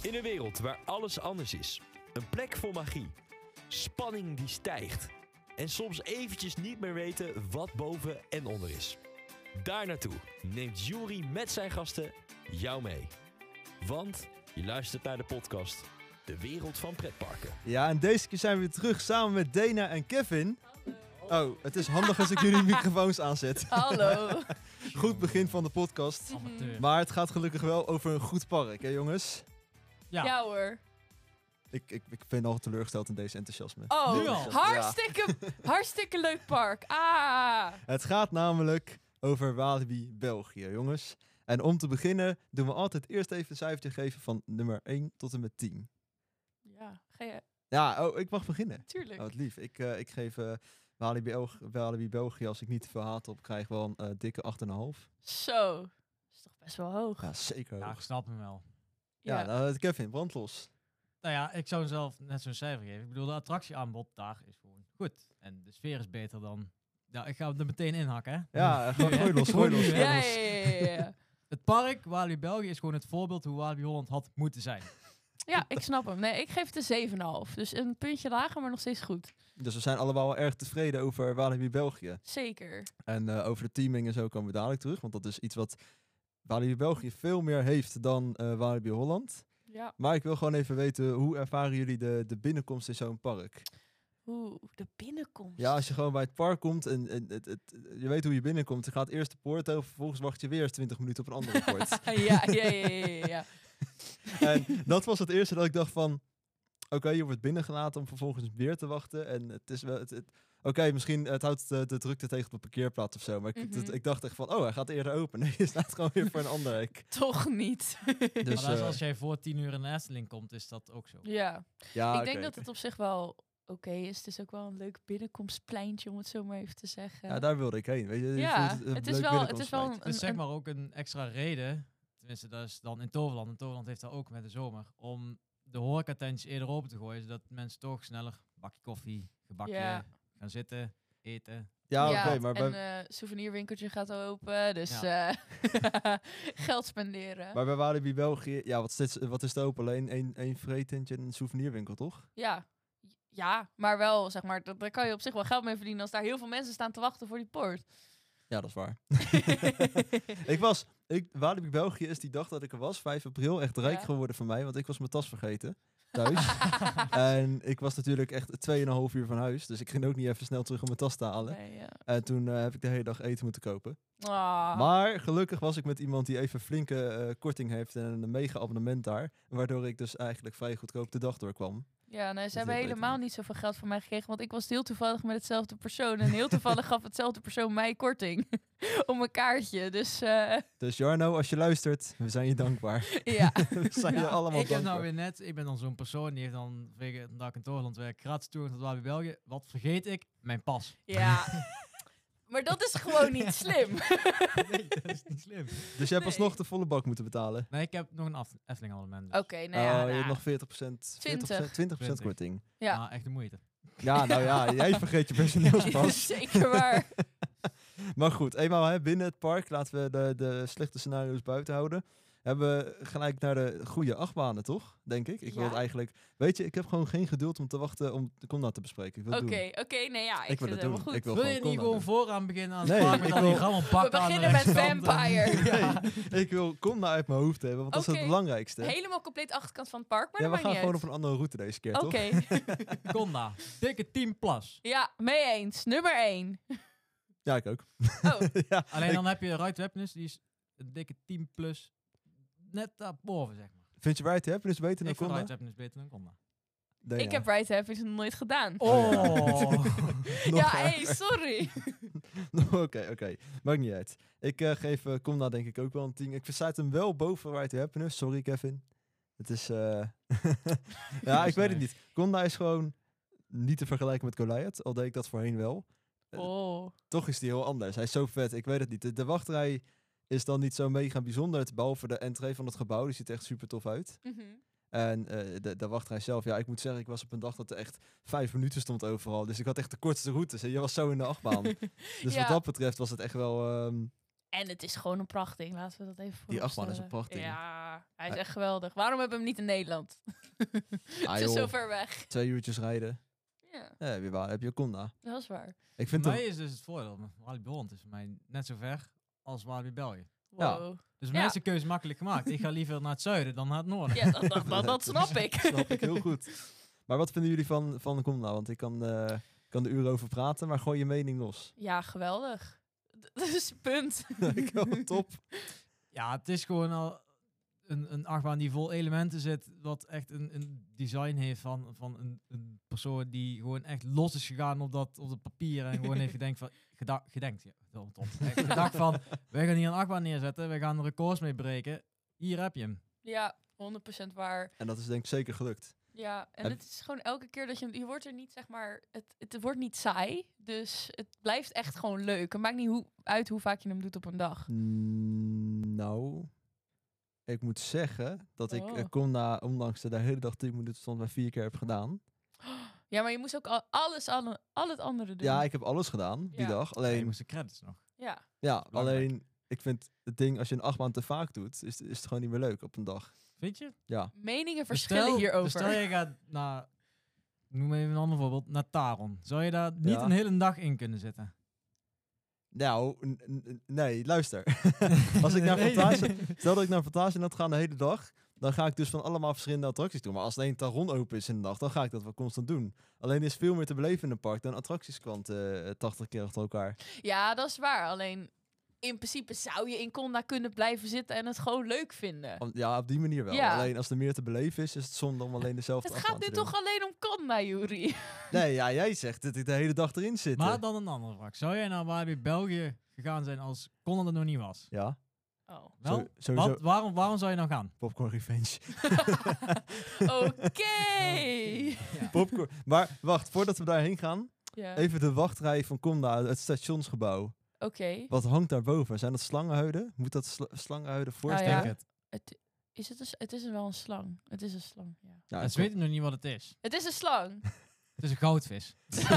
In een wereld waar alles anders is. Een plek vol magie. Spanning die stijgt. En soms eventjes niet meer weten wat boven en onder is. Daar naartoe neemt Jury met zijn gasten jou mee. Want je luistert naar de podcast De Wereld van Pretparken. Ja, en deze keer zijn we weer terug samen met Dana en Kevin. Oh, het is handig als ik jullie microfoons aanzet. Hallo. Goed begin van de podcast. Maar het gaat gelukkig wel over een goed park, hè jongens? Ja hoor. Ik ben al teleurgesteld in deze enthousiasme. Oh, Nu al? hartstikke leuk park. Ah. Het gaat namelijk over Walibi België, jongens. En om te beginnen doen we altijd eerst even een cijfertje geven van nummer 1 tot en met 10. Ja, ga je. Ja, ik mag beginnen. Tuurlijk. Oh, wat lief. Ik geef Walibi België, als ik niet te veel haat op krijg, wel een dikke 8,5. Zo. Dat is toch best wel hoog. Ja, zeker Ja, hoog. ik snap hem wel. Ja, nou, Kevin, brandlos. Nou ja, ik zou zelf net zo'n cijfer geven. Ik bedoel, de attractieaanbod daar is gewoon goed. En de sfeer is beter dan... Ja, ik ga hem er meteen inhakken, hè. Ja, gewoon gooi los, gooi los. Ja, Ja. Het park Walibi België is gewoon het voorbeeld hoe Walibi Holland had moeten zijn. Ja, ik snap hem. Nee, ik geef het een 7,5. Dus een puntje lager, maar nog steeds goed. Dus we zijn allemaal wel erg tevreden over Walibi België. Zeker. En over de teaming en zo komen we dadelijk terug. Want dat is iets wat Walibi België veel meer heeft dan Walibi Holland. Ja. Maar ik wil gewoon even weten, hoe ervaren jullie de binnenkomst in zo'n park? De binnenkomst. Ja, als je gewoon bij het park komt en je weet hoe je binnenkomt. Je gaat eerst de poort over, vervolgens wacht je weer eens 20 minuten op een andere poort. Ja. En dat was het eerste dat ik dacht van... Oké, je wordt binnengelaten om vervolgens weer te wachten. En het is wel... Oké, misschien het houdt de drukte tegen op de parkeerplaats of zo. Maar ik dacht echt van, hij gaat eerder open. Nee, je staat gewoon weer voor een ander hek. Toch niet. Dus, Maar als jij voor 10 uur in de Efteling komt, is dat ook zo. Ja. ja, Ik denk dat het op zich wel oké is. Het is ook wel een leuk binnenkomstpleintje, om het zo maar even te zeggen. Ja, daar wilde ik heen. Weet je? Ja, Je voelt het een is leuk wel binnenkomstpleintje. Het is zeg maar ook een extra reden, tenminste dat is dan in Toverland. En Toverland heeft dat ook met de zomer, om de horecatentjes eerder open te gooien, zodat mensen toch sneller een bakje koffie, gebakje, gaan zitten, eten. Ja, oké, maar en souvenirwinkeltje gaat open, dus geld spenderen. Maar bij Walibi België, ja, wat is het open? Alleen één vreetentje en een souvenirwinkel, toch? Ja, maar wel, zeg maar, daar kan je op zich wel geld mee verdienen als daar heel veel mensen staan te wachten voor die poort. Ja, dat is waar. Walibi België is die dag dat ik er was, 5 april, echt rijk geworden van mij, want ik was mijn tas vergeten thuis. En ik was natuurlijk echt 2,5 uur van huis, dus ik ging ook niet even snel terug om mijn tas te halen. Nee, ja. En toen heb ik de hele dag eten moeten kopen. Ah. Maar gelukkig was ik met iemand die even flinke korting heeft en een mega abonnement daar, waardoor ik dus eigenlijk vrij goedkoop de dag doorkwam. Ja, nee, ze Dat hebben weet ik helemaal niet. niet zoveel geld van mij gekregen, want ik was heel toevallig met hetzelfde persoon. En heel toevallig gaf hetzelfde persoon mij korting om een kaartje. Dus Dus Jarno, als je luistert, we zijn je dankbaar. ja. We zijn je allemaal Ik heb dankbaar. nou weer net, ik ben dan zo'n persoon die heeft dan vanwege dat ik in Toverland werk gratis toegang tot Walibi België. Wat vergeet ik? Mijn pas. Ja. Maar dat is gewoon niet slim. Nee, dat is niet slim. Dus jij hebt alsnog de volle bak moeten betalen. Nee, ik heb nog een Efteling abonnement. Dus. Oké, nou ja. Je nou, hebt nog 20% korting. ja. Maar echt de moeite. Ja, nou ja, jij vergeet je personeelspas. Zeker waar. Maar goed, eenmaal binnen het park, laten we de slechte scenario's buiten houden. Hebben we gelijk naar de goede achtbanen, toch? Denk ik. Ik wil het eigenlijk... Weet je, ik heb gewoon geen geduld om te wachten om de Conda te bespreken. Ik wil het doen. Oké, nee ja, Ik ik wil vind het het helemaal doen. goed. Ik wil Wil je gewoon niet Conda gewoon doen. vooraan beginnen aan het Nee, park met ik al die wil- gamma We bakken aan de beginnen met rechterkant? Vampire. Nee, ik wil Conda uit mijn hoofd hebben, want dat is Oké. het belangrijkste. Helemaal compleet achterkant van het park, maar Ja, dat we maakt gaan niet gewoon uit. op een andere route deze keer, toch? Oké. Conda. Dikke 10 plus. Ja, mee eens. Nummer 1. Ja, ik ook. Oh, Ja, Alleen dan heb je Right to Happiness, die is een dikke 10 plus. Net daarboven, zeg maar. vind je Right to Happiness beter dan Ik vind Conda? Right to Happiness beter dan Conda. Nee, ik heb Right to Happiness nog nooit gedaan. Oh. Ja, hey, sorry. Oké. Maakt niet uit. Ik geef Conda denk ik ook wel een 10. Ik verzet hem wel boven Right to Happiness. Sorry, Kevin. Het is... ja, ik weet het niet. Conda is gewoon niet te vergelijken met Goliath. Al deed ik dat voorheen wel. Oh. Toch is die heel anders. Hij is zo vet. Ik weet het niet. De wachtrij is dan niet zo mega bijzonder. Behalve de entree van het gebouw. Die ziet er echt super tof uit. Mhm. En de wachtrij zelf, ja, ik moet zeggen, ik was op een dag dat er echt 5 minuten stond overal. Dus ik had echt de kortste routes. En je was zo in de achtbaan. Dus Ja. wat dat betreft was het echt wel En het is gewoon een prachtding. Laten we dat even Die achtbaan is een vooropstellen. prachtding. Ja, hij is echt geweldig. Waarom hebben we hem niet in Nederland? Het is joh. zo ver weg. 2 uurtjes rijden. Ja, Ja, heb je Conda. dat is waar. Ik Voor vind mij het... is dus het voordeel. Walibi Holland is voor mij net zo ver als Walibi België. Ja. Wow. Dus Ja. mij is de keuze makkelijk gemaakt. Ik ga liever naar het zuiden dan naar het noorden. Ja, dat snap ik. snap ik heel goed. Maar wat vinden jullie van Conda? Want ik kan er uren over praten, maar gooi je mening los. Ja, geweldig. Dat is punt. Ik wel, top. Ja, het is gewoon al een achtbaan die vol elementen zit. Wat echt een design heeft van een persoon die gewoon echt los is gegaan op dat papier. En gewoon heeft gedacht van... gedacht van, wij gaan hier een achtbaan neerzetten. Wij gaan er records mee breken. Hier heb je hem. Ja, 100% waar. En dat is denk ik zeker gelukt. Ja, en En- het is gewoon elke keer dat je wordt er niet, zeg maar, het wordt niet saai. Dus het blijft echt gewoon leuk. Het maakt niet uit hoe vaak je hem doet op een dag. Nou, ik moet zeggen dat ik Oh. Conda, ondanks de hele dag 10 minuten stond, maar 4 keer heb gedaan. Ja, maar je moest ook al het andere doen. Ja, ik heb alles gedaan die Ja. dag. Alleen Alleen, moest de credits nog. Ja, ja, belangrijk. alleen, ik vind het ding, als je een achtbaan te vaak doet, is het gewoon niet meer leuk op een dag. Vind je? Ja. meningen Dus verschillen hierover. Stel je gaat naar... Noem even een ander voorbeeld. Naar Taron. Zou je daar niet Ja. een hele dag in kunnen zitten? Nou, nee, luister. Als ik naar Nee. Fantasia, stel dat ik naar Fantasia ga de hele dag, dan ga ik dus van allemaal verschillende attracties doen. Maar als alleen Taron open is in de dag, dan ga ik dat wel constant doen. Alleen er is veel meer te beleven in een park dan attracties 80 keer achter elkaar. Ja, dat is waar. Alleen, in principe zou je in Conda kunnen blijven zitten en het gewoon leuk vinden. Ja, op die manier wel. Ja. Alleen als er meer te beleven is het zonde om alleen dezelfde Het achtbaan gaat nu te doen. toch alleen om Conda, Juri? Nee, ja, jij zegt dat ik de hele dag erin zit. Maar dan een andere vraag. Zou jij naar Walibi België gegaan zijn als Conda er nog niet was? Ja, Oh. Wel? sowieso Waarom zou je dan gaan? Popcorn Revenge. Oké. Popcorn. Maar wacht, voordat we daarheen gaan, Ja. even de wachtrij van Conda, het stationsgebouw. Oké. Wat hangt daarboven? Zijn dat slangenhuiden? Moet dat slangenhuiden voorstellen? Nou ja. Denk het. Het is wel een slang. Het is een slang, ja. Ja, En ze weten nog niet wat het is. Het is een slang. Het is een goudvis.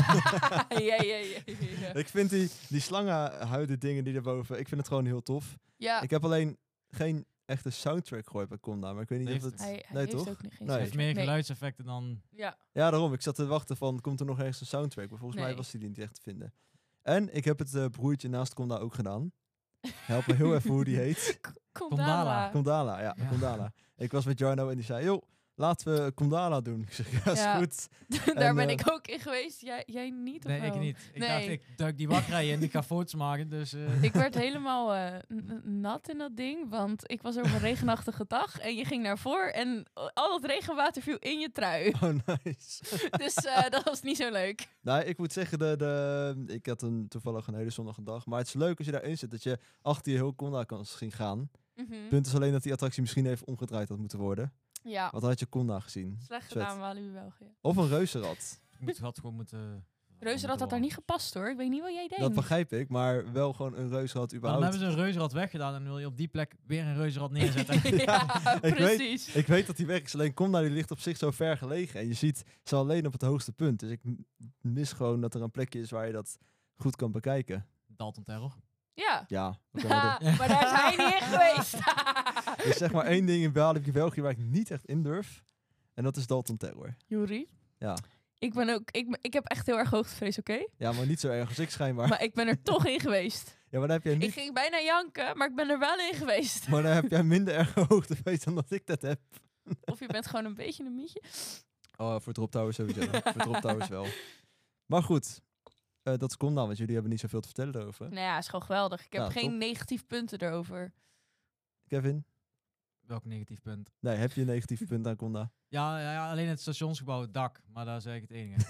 ja. Ik vind die slangenhuiden dingen die daarboven, ik vind het gewoon heel tof. Ja, Ik heb alleen geen echte soundtrack gehoord bij Conda, maar ik weet niet Heeft of het. het... hij nee, heeft toch? ook niet geen Nee. Het heeft meer nee. geluidseffecten dan... Ja. Ja, daarom. Ik zat te wachten van, komt er nog ergens een soundtrack? Maar volgens mij Nee. was die niet echt te vinden. En ik heb het broertje naast Conda ook gedaan. Help me heel even hoe die heet. Kondala. Kondala, ja, Ja. Kondala. Ik was met Jarno en die zei, joh, laten we Kondala doen. Ik zeg, ja, is Ja. goed. Daar En, ben ik ook in geweest. Jij niet, of Nee, ik wel? niet. Ik Nee. dacht, ik duik die wachtrij in, ik ga foto's maken, dus... Ik werd helemaal nat in dat ding, want ik was op een regenachtige dag en je ging naar voren en al dat regenwater viel in je trui. Oh, nice. Dus dat was niet zo leuk. Nou, ik moet zeggen, ik had toevallig een hele zonnige dag. Maar het is leuk als je daarin zit, dat je achter je heel Conda kan zien gaan. Mhm. Punt is alleen dat die attractie misschien even omgedraaid had moeten worden. Ja, Want dan had je Conda gezien. slecht Vet. gedaan, Walibi België. Of een reuzenrad. had gewoon moeten... Reuzenrad had daar niet gepast hoor. Ik weet niet wat jij denkt. Dat begrijp ik, maar wel gewoon een reuzenrad Dan überhaupt. hebben ze een reuzenrad weggedaan en wil je op die plek weer een reuzenrad neerzetten. ja, ik precies. Ik weet dat die weg is, alleen Conda die ligt op zich zo ver gelegen. En je ziet ze alleen op het hoogste punt. Dus ik mis gewoon dat er een plekje is waar je dat goed kan bekijken. Dalton Terror. Ja. Ja, we kunnen Ha, maar daar is hij niet in geweest. er is zeg maar één ding in België waar ik niet echt in durf. En dat is Dalton Terror. Juri, Ja. ik heb echt heel erg hoogtevrees, oké? Ja, maar niet zo erg als ik schijnbaar. Maar ik ben er toch in geweest. Ja, maar dan heb jij Ik niet... ging bijna janken, maar ik ben er wel in geweest. Maar dan heb jij minder erg hoogtefeest dan dat ik dat heb. Of je bent gewoon een beetje een mietje. Oh, voor Drop Towers sowieso. Voor Drop Towers wel. Maar goed, dat is Conda, want jullie hebben niet zoveel te vertellen erover. Nou ja, is gewoon geweldig. Ik heb Ja, geen top. negatieve punten erover. Kevin? Welk negatief punt? Nee, heb je een negatief punt aan Conda? Ja, alleen het stationsgebouw, het dak. Maar daar zeg ik het enige.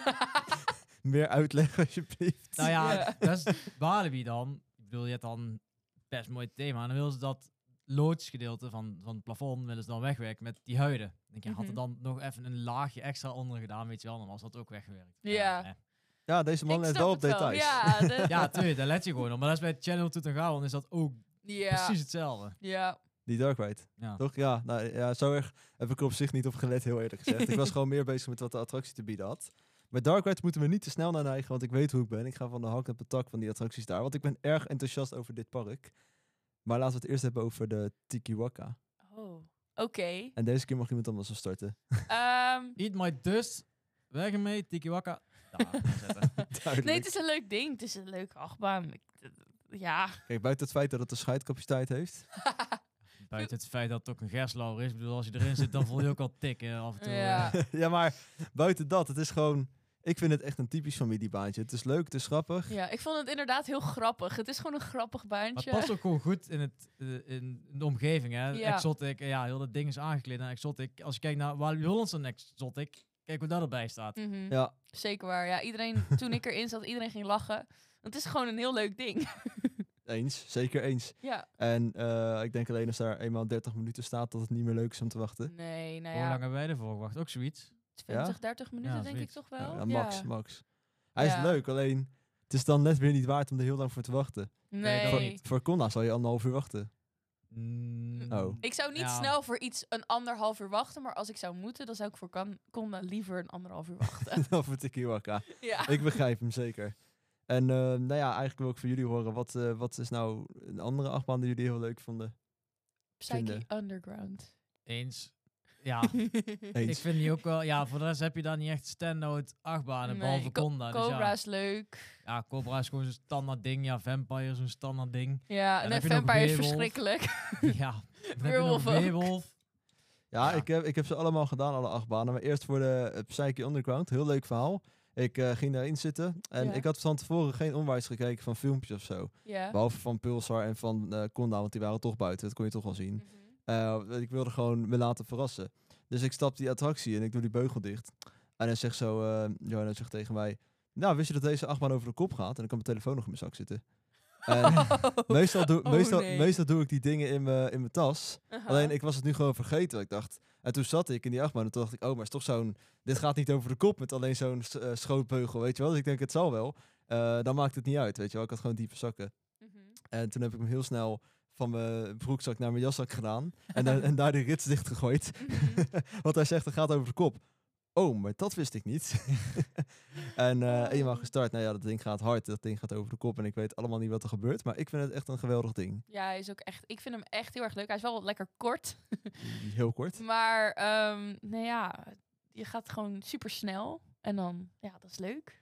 Meer uitleg alsjeblieft. Nou ja, Ja. dat is Walibi dan. Ik bedoel, je hebt dan best mooi thema. En dan willen ze dat loodsgedeelte van het plafond willen ze dan wegwerken met die huiden. Dan denk je, had er Mhm. dan nog even een laagje extra onder gedaan, weet je wel, dan was dat ook weggewerkt. Ja. Ja, deze man Ik let snap wel op het wel. details. Ja, Ja, tuurlijk, daar let je gewoon op. Maar dat is bij Channel Tutankhamon is dat ook ja. precies hetzelfde. Ja. Die Dark Ride. Ja. Toch? Ja, nou, ja, zo erg heb ik er op zich niet op gelet, heel eerlijk gezegd. Ik was gewoon meer bezig met wat de attractie te bieden had. Bij Dark Ride moeten we niet te snel naar neigen, want ik weet hoe ik ben. Ik ga van de hak op de tak van die attracties daar, want ik ben erg enthousiast over dit park. Maar laten we het eerst hebben over de Tiki Waka. Oh, oké. En deze keer mag iemand anders al starten. Eat my dust. Weg ermee, Tiki Waka. Daar, zetten. Duidelijk. Nee, het is een leuk ding. Het is een leuke achtbaan. Ja. Kijk, buiten het feit dat het een scheidcapaciteit heeft. Buiten het feit dat het ook een gerslauwer is. Ik bedoel, als je erin zit, dan voel je ook al tikken af en toe. Ja. Ja, maar buiten dat, het is gewoon... Ik vind het echt een typisch familiebaantje. Het is leuk, het is grappig. Ja, ik vond het inderdaad heel grappig. Het is gewoon een grappig Maar baantje. het past ook gewoon goed in de omgeving, hè. Ja. Exotic, ja, heel dat ding is aangekleed naar Exotic. Als je kijkt naar Walibi Hollands en Exotic, kijk wat daar erbij staat. Mhm. Ja, Zeker waar. Ja, iedereen, toen ik erin zat, iedereen ging lachen. Het is gewoon een heel leuk ding. eens. Zeker eens. Ja. En ik denk alleen als daar eenmaal 30 minuten staat, dat het niet meer leuk is om te wachten. Nee, nou Hoe lang ja. hebben wij ervoor gewacht? Ook zoiets. 20, 30 minuten Ja, denk ik zoiets. toch wel? Ja, max, Ja. max. Hij is Ja. leuk, alleen het is dan net weer niet waard om er heel lang voor te wachten. Nee, dat Nee. niet. Voor Conda zal je 1,5 uur wachten. Oh. Ik zou niet Ja. snel voor iets een 1,5 uur wachten, maar als ik zou moeten, dan zou ik voor Conda liever een 1,5 uur wachten. Dan voor Tiki Waka. Ja. Ik begrijp hem zeker. En nou ja, eigenlijk wil ik van jullie horen, wat is nou een andere achtbaan die jullie heel leuk vonden? Psyche vinden. Underground. Eens. Ja, ik Eens. vind die ook wel... Ja, voor de rest heb je daar niet echt stand-out achtbanen, Nee, behalve Conda. Dus Cobra ja. is leuk. Ja, Cobra is gewoon zo'n standaard ding. Ja, Vampire is een standaard ding. Ja, dan en heb je nog Vampire is Weerwolf. verschrikkelijk. Ja, dan heb je nog Weerwolf ook. Weerwolf. Ja, Ja. ik heb ze allemaal gedaan, alle achtbanen. Maar eerst voor de Psyche Underground. Heel leuk verhaal. Ik ging daarin zitten. En Ja. ik had van tevoren geen onwijs gekeken van filmpjes of zo. Ja. Behalve van Pulsar en van Conda, want die waren toch buiten. Dat kon je toch wel zien. Mhm. Ik wilde gewoon me laten verrassen. Dus ik stap die attractie en ik doe die beugel dicht. En hij zegt zo, Johanna zegt tegen mij... Nou, wist je dat deze achtbaan over de kop gaat? En dan kan mijn telefoon nog in mijn zak zitten. En meestal doe ik die dingen in mijn tas. Aha. Alleen, ik was het nu gewoon vergeten. Ik dacht... En toen zat ik in die achtbaan en toen dacht ik... Oh, maar het is toch zo'n... Dit gaat niet over de kop met alleen zo'n schootbeugel, weet je wel? Dus ik denk, het zal wel. Dan maakt het niet uit, weet je wel? Ik had gewoon diepe zakken. Mhm. En toen heb ik hem heel snel van mijn broekzak naar mijn jaszak gedaan. En daar die rits dicht gegooid. Mhm. Want hij zegt, het gaat over de kop. Oh, maar dat wist ik niet. En eenmaal gestart, nou ja, dat ding gaat hard. Dat ding gaat over de kop en ik weet allemaal niet wat er gebeurt. Maar ik vind het echt een geweldig ding. Ja, hij is ook echt... Ik vind hem echt heel erg leuk. Hij is wel lekker kort. Heel kort. Maar, nou ja, je gaat gewoon super snel. En dan, ja, dat is leuk.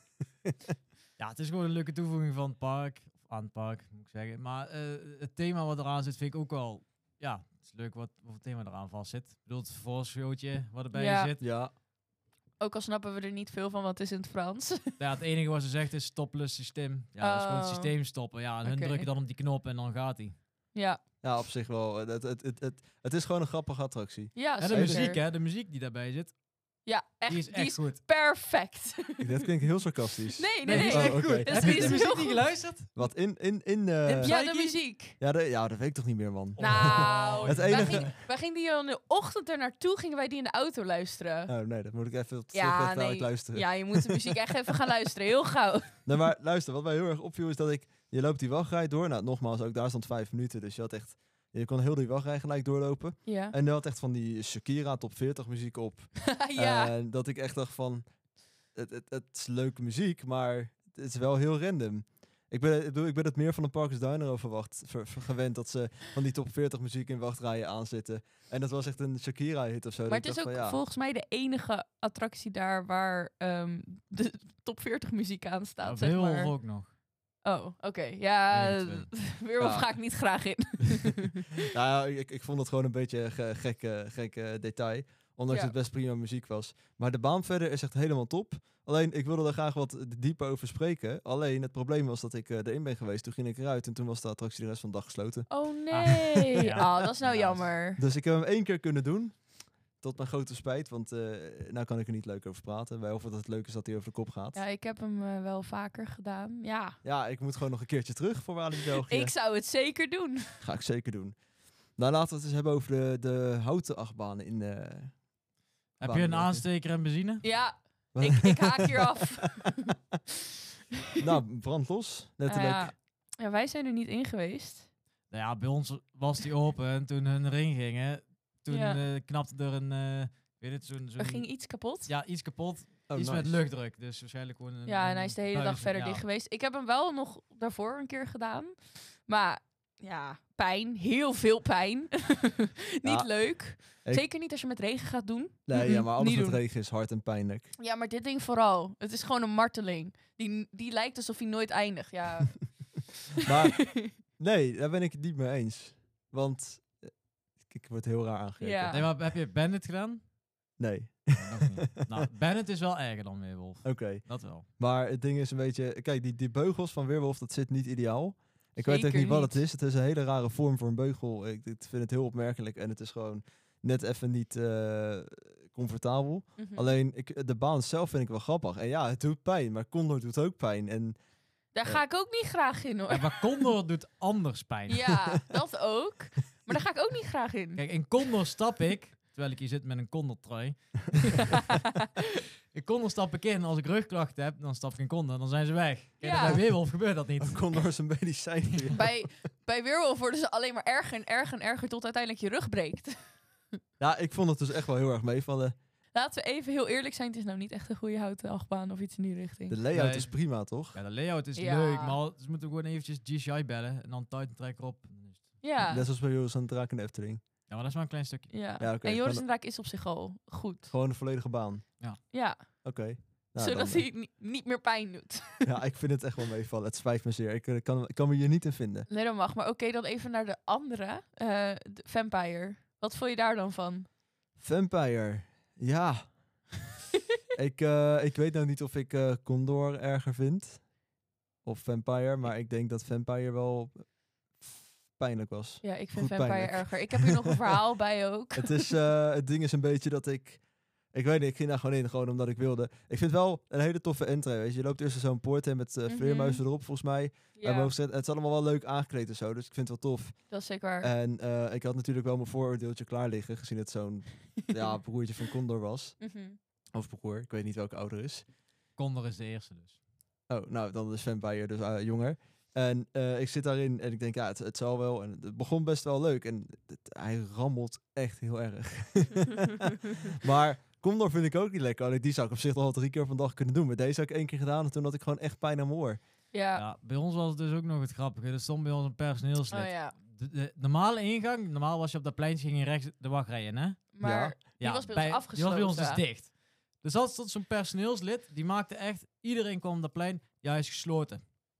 Ja, het is gewoon een leuke toevoeging van het park. Of aan het park, moet ik zeggen. Maar het thema wat eraan zit, vind ik ook wel... Ja, het is leuk wat voor thema eraan vast zit. Ik bedoel, het voorshowtje wat erbij Ja. zit. Ja, Ook al snappen we er niet veel van, want het is in het Frans. Ja, het enige wat ze zegt is stopless systeem. Ja, dat is gewoon het Oh. systeem stoppen. Ja, en hun Oké. drukken dan op die knop en dan gaat hij. Ja, ja, op zich wel. Het is gewoon een grappige attractie. ja, En de zeker. muziek, hè. De muziek die daarbij zit, Ja, echt. die is echt goed. perfect. Dat klinkt heel sarcastisch. Nee, Nee, nee, die nee. is Oh, echt oké. goed. Dus Heb die je is de heel muziek niet goed. geluisterd? Wat in... Ja, Psyche? de muziek. Ja, dat weet ik toch niet meer, man. Nou, Het wij, enige- wij gingen die in de ochtend er naartoe, gingen wij die in de auto luisteren. Oh nee, dat moet ik even tot Ja, terug nee. luisteren. Ja, je moet de muziek echt even gaan luisteren. Heel gauw. Nee, maar luister, wat mij heel erg opviel is dat je loopt die wachtrij door. Nou, nogmaals, ook daar stond 5 minuten. Dus je kon heel die wachtrij gelijk doorlopen. Ja. En er had echt van die Shakira top 40 muziek op. Ja. En dat ik echt dacht van, het is leuke muziek, maar het is wel heel random. Ik ben het meer van een Parkers Diner over gewend dat ze van die top 40 muziek in wachtrijen aanzetten. En dat was echt een Shakira-hit of zo. Maar dat het ik is dacht ook van, ja, volgens mij de enige attractie daar waar de top 40 muziek aan staat, zeg Weerwolf maar. ook nog. Oh, oké. Ja, Eén, twee. Weerwolf Ja. ga ik niet graag in. Nou ja, ik vond het gewoon een beetje een gek detail. Ondanks Ja. dat het best prima muziek was. Maar de baan verder is echt helemaal top. Alleen, ik wilde er graag wat dieper over spreken. Alleen, het probleem was dat ik erin ben geweest. Toen ging ik eruit en toen was de attractie de rest van de dag gesloten. Oh nee. Ja. Oh, dat is nou Helaas. jammer. Dus ik heb hem 1 keer kunnen doen. Tot mijn grote spijt, want nou kan ik er niet leuk over praten. Behalve dat het leuk is dat hij over de kop gaat. Ja, ik heb hem wel vaker gedaan. Ja. Ja, ik moet gewoon nog een keertje terug voor Walibi België. Ik zou het zeker doen. Ga ik zeker doen. Nou, laten we het eens hebben over de houten achtbanen in... Heb je een aansteker en benzine? Ja, ik haak hier af. Nou, brand los. Letterlijk. Ja, wij zijn er niet in geweest. Nou ja, bij ons was die open en toen hun erin gingen, toen Ja. knapte er een, weet het, zo'n... Er ging iets kapot. Ja, iets kapot. Oh, Iets met nice. luchtdruk, dus waarschijnlijk gewoon een... Ja, en hij is de hele dag verder ja. dicht geweest. Ik heb hem wel nog daarvoor een keer gedaan. Maar ja, pijn. Heel veel pijn. Niet Ja, leuk. ik- Zeker niet als je met regen gaat doen. Nee, ja, maar alles niet met doen. regen is hard en pijnlijk. Ja, maar dit ding vooral. Het is gewoon een marteling. Die lijkt alsof hij nooit eindigt. Ja. Maar nee, daar ben ik het niet mee eens. Want ik word heel raar aangekeken. Ja. Nee, maar heb je Bandit gedaan? Nee, Nog niet. Nou, Bandit is wel erger dan Weerwolf. oké. Dat wel. Maar het ding is een beetje... Kijk, die beugels van Weerwolf, dat zit niet ideaal. Ik weet Zeker ook niet wat niet. het is. Het is een hele rare vorm voor een beugel. Ik vind het heel opmerkelijk. En het is gewoon net even niet comfortabel. Mhm. Alleen, de baan zelf vind ik wel grappig. En ja, het doet pijn. Maar Condor doet ook pijn. En Daar ga ik ook niet graag in hoor. Ja, maar Condor doet anders pijn. Ja, dat ook. Maar daar ga ik ook niet graag in. Kijk, in Condor stap ik, terwijl ik hier zit met een Condor trui. In Condor stap ik in. Als ik rugklachten heb, dan stap ik in Condor. Dan zijn ze weg. Kijk, Ja. bij Weerwolf gebeurt dat niet. Condor is een medicijn. voor je. Bij Weerwolf worden ze alleen maar erger en erger en erger tot uiteindelijk je rug breekt. Ja, ik vond het dus echt wel heel erg meevallen. Laten we even heel eerlijk zijn. Het is nou niet echt een goede houten achtbaan of iets in die richting. De layout Nee. is prima, toch? Ja, de layout is Ja. leuk, maar ze moeten gewoon eventjes GCI bellen en dan Titan Tracker op. Ja. Net zoals bij Joris aan Draak en de Efteling. Ja, maar dat is maar een klein stukje. Ja. Ja, oké, En Joris kan- en Draak is op zich al goed. Gewoon de volledige baan. Ja, Oké. Nou, zodat dan, hij niet meer pijn doet. ja, ik vind het echt wel meevallen. Het spijt me zeer. Ik kan me hier niet in vinden. Nee, dat mag. Maar oké, dan even naar de andere. De Vampire. Wat vond je daar dan van? Vampire. Ja. Ik weet nou niet of ik Condor erger vind. Of Vampire. Maar ik denk dat Vampire wel pijnlijk was. Ja, ik vind Goed Vampire pijnlijk. erger. Ik heb hier nog een verhaal bij ook. Het ding is een beetje dat ik weet niet, ik ging daar gewoon in, gewoon omdat ik wilde. Ik vind wel een hele toffe entree, weet je. Je loopt eerst zo'n poort in met vleermuizen erop, volgens mij. Ja, Het is allemaal wel leuk aangekleed en zo, dus ik vind het wel tof. dat is zeker waar. En ik had natuurlijk wel mijn vooroordeeltje klaar liggen, gezien het zo'n broertje van Condor was. Mhm. Of broer, ik weet niet welke ouder is. Condor is de eerste dus. Oh, nou, dan is Vampire dus jonger. En ik zit daarin en ik denk, ja, het zal wel. En het begon best wel leuk. En hij rammelt echt heel erg. Maar Condor vind ik ook niet lekker. Alleen die zou ik op zich al 3 keer op een dag kunnen doen. Maar deze heb ik 1 keer gedaan en toen had ik gewoon echt pijn aan mijn oor. Ja. Ja, bij ons was het dus ook nog het grappige. Er stond bij ons een personeelslid. Oh ja. De normale ingang, normaal was je op dat pleintje, ging je rechts de wachtrij in, hè? Maar die was bij ons Die was bij ons dus afgesloten. dicht. Dus dat stond zo'n personeelslid, die maakte echt, iedereen kwam op dat plein, ja, hij is gesloten.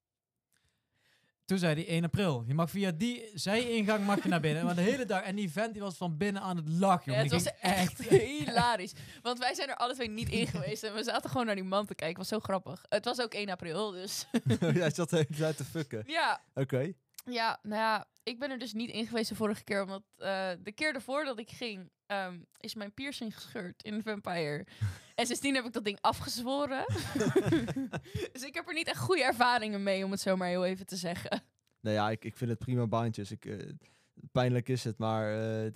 Toen zei hij 1 april, je mag via die zij-ingang mag je naar binnen. Maar de hele dag, en die vent die was van binnen aan het lachen. Ja, jongen. het Die was ging echt hilarisch. Want wij zijn er alle twee niet in geweest. En we zaten gewoon naar die man te kijken. Het was zo grappig. Het was ook 1 april, dus... Jij zat de hele tijd te fucken. ja, Oké. ja, nou ja, ik ben er dus niet in geweest de vorige keer. Omdat de keer ervoor dat ik ging, is mijn piercing gescheurd in Vampire. En sindsdien heb ik dat ding afgezworen. Dus ik heb er niet echt goede ervaringen mee, om het zo maar heel even te zeggen. Nou ja, ik vind het prima baantjes. Pijnlijk is het, maar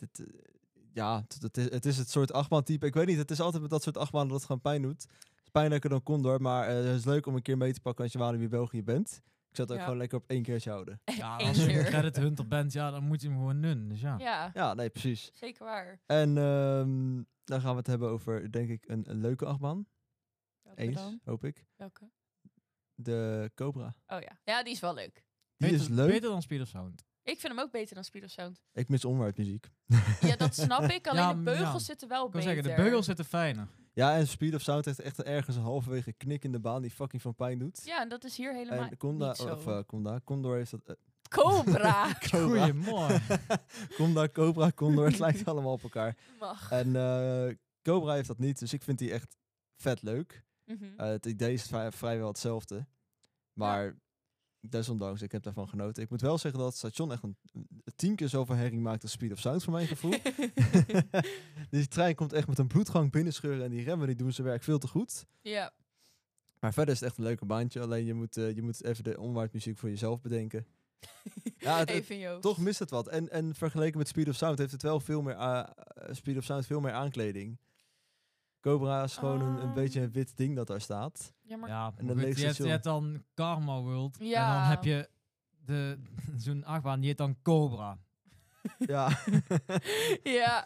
het is het soort achtbaantype. Ik weet niet, het is altijd met dat soort achtbanen dat het gewoon pijn doet. Het is pijnlijker dan Condor, maar het is leuk om een keer mee te pakken als je waar in België bent. Ik zou het ook Ja. gewoon lekker op 1 keertje houden. Ja, Eén als je keer. een credit hunter bent, ja, dan moet je hem gewoon nun. Dus ja. Ja, Ja, nee, precies. zeker waar. En dan gaan we het hebben over, denk ik, een leuke achtbaan. Welke Eens, dan? hoop ik. Welke? De Cobra. Oh ja. Ja, die is wel leuk. Die is leuk. Beter dan Speed of Sound. Ik vind hem ook beter dan Speed of Sound. Ik mis onwaardmuziek. Ja, dat snap ik. Alleen Ja, de beugels ja. zitten wel Ik wil beter. zeggen, de beugels zitten fijner. Ja, en Speed of Sound heeft echt ergens een halverwege knik in de baan die fucking van pijn doet. Ja, en dat is hier helemaal En Condor heeft dat... Cobra. Cobra. Goedemorgen. Cobra, Condor, het lijkt allemaal op elkaar. Mag. En Cobra heeft dat niet, dus ik vind die echt vet leuk. Mhm. Het idee is vrijwel hetzelfde. Maar desondanks, ik heb daarvan genoten. Ik moet wel zeggen dat het station echt een 10 keer zoveel herrie maakt als Speed of Sound voor mijn gevoel. Die trein komt echt met een bloedgang binnenscheuren en die remmen die doen zijn werk veel te goed. Ja. Maar verder is het echt een leuke baantje. Alleen je moet even de onwaardmuziek voor jezelf bedenken. Ja, Even in je hoofd. toch mist het wat. En vergeleken met Speed of Sound heeft het wel veel meer Speed of Sound veel meer aankleding. Cobra is gewoon een beetje een wit ding dat daar staat. Ja, maar Ja, En maar een goed, leeg je hebt station. dan Karma World. Ja. En dan heb je zo'n achtbaan, die heet dan Cobra. Ja. ja.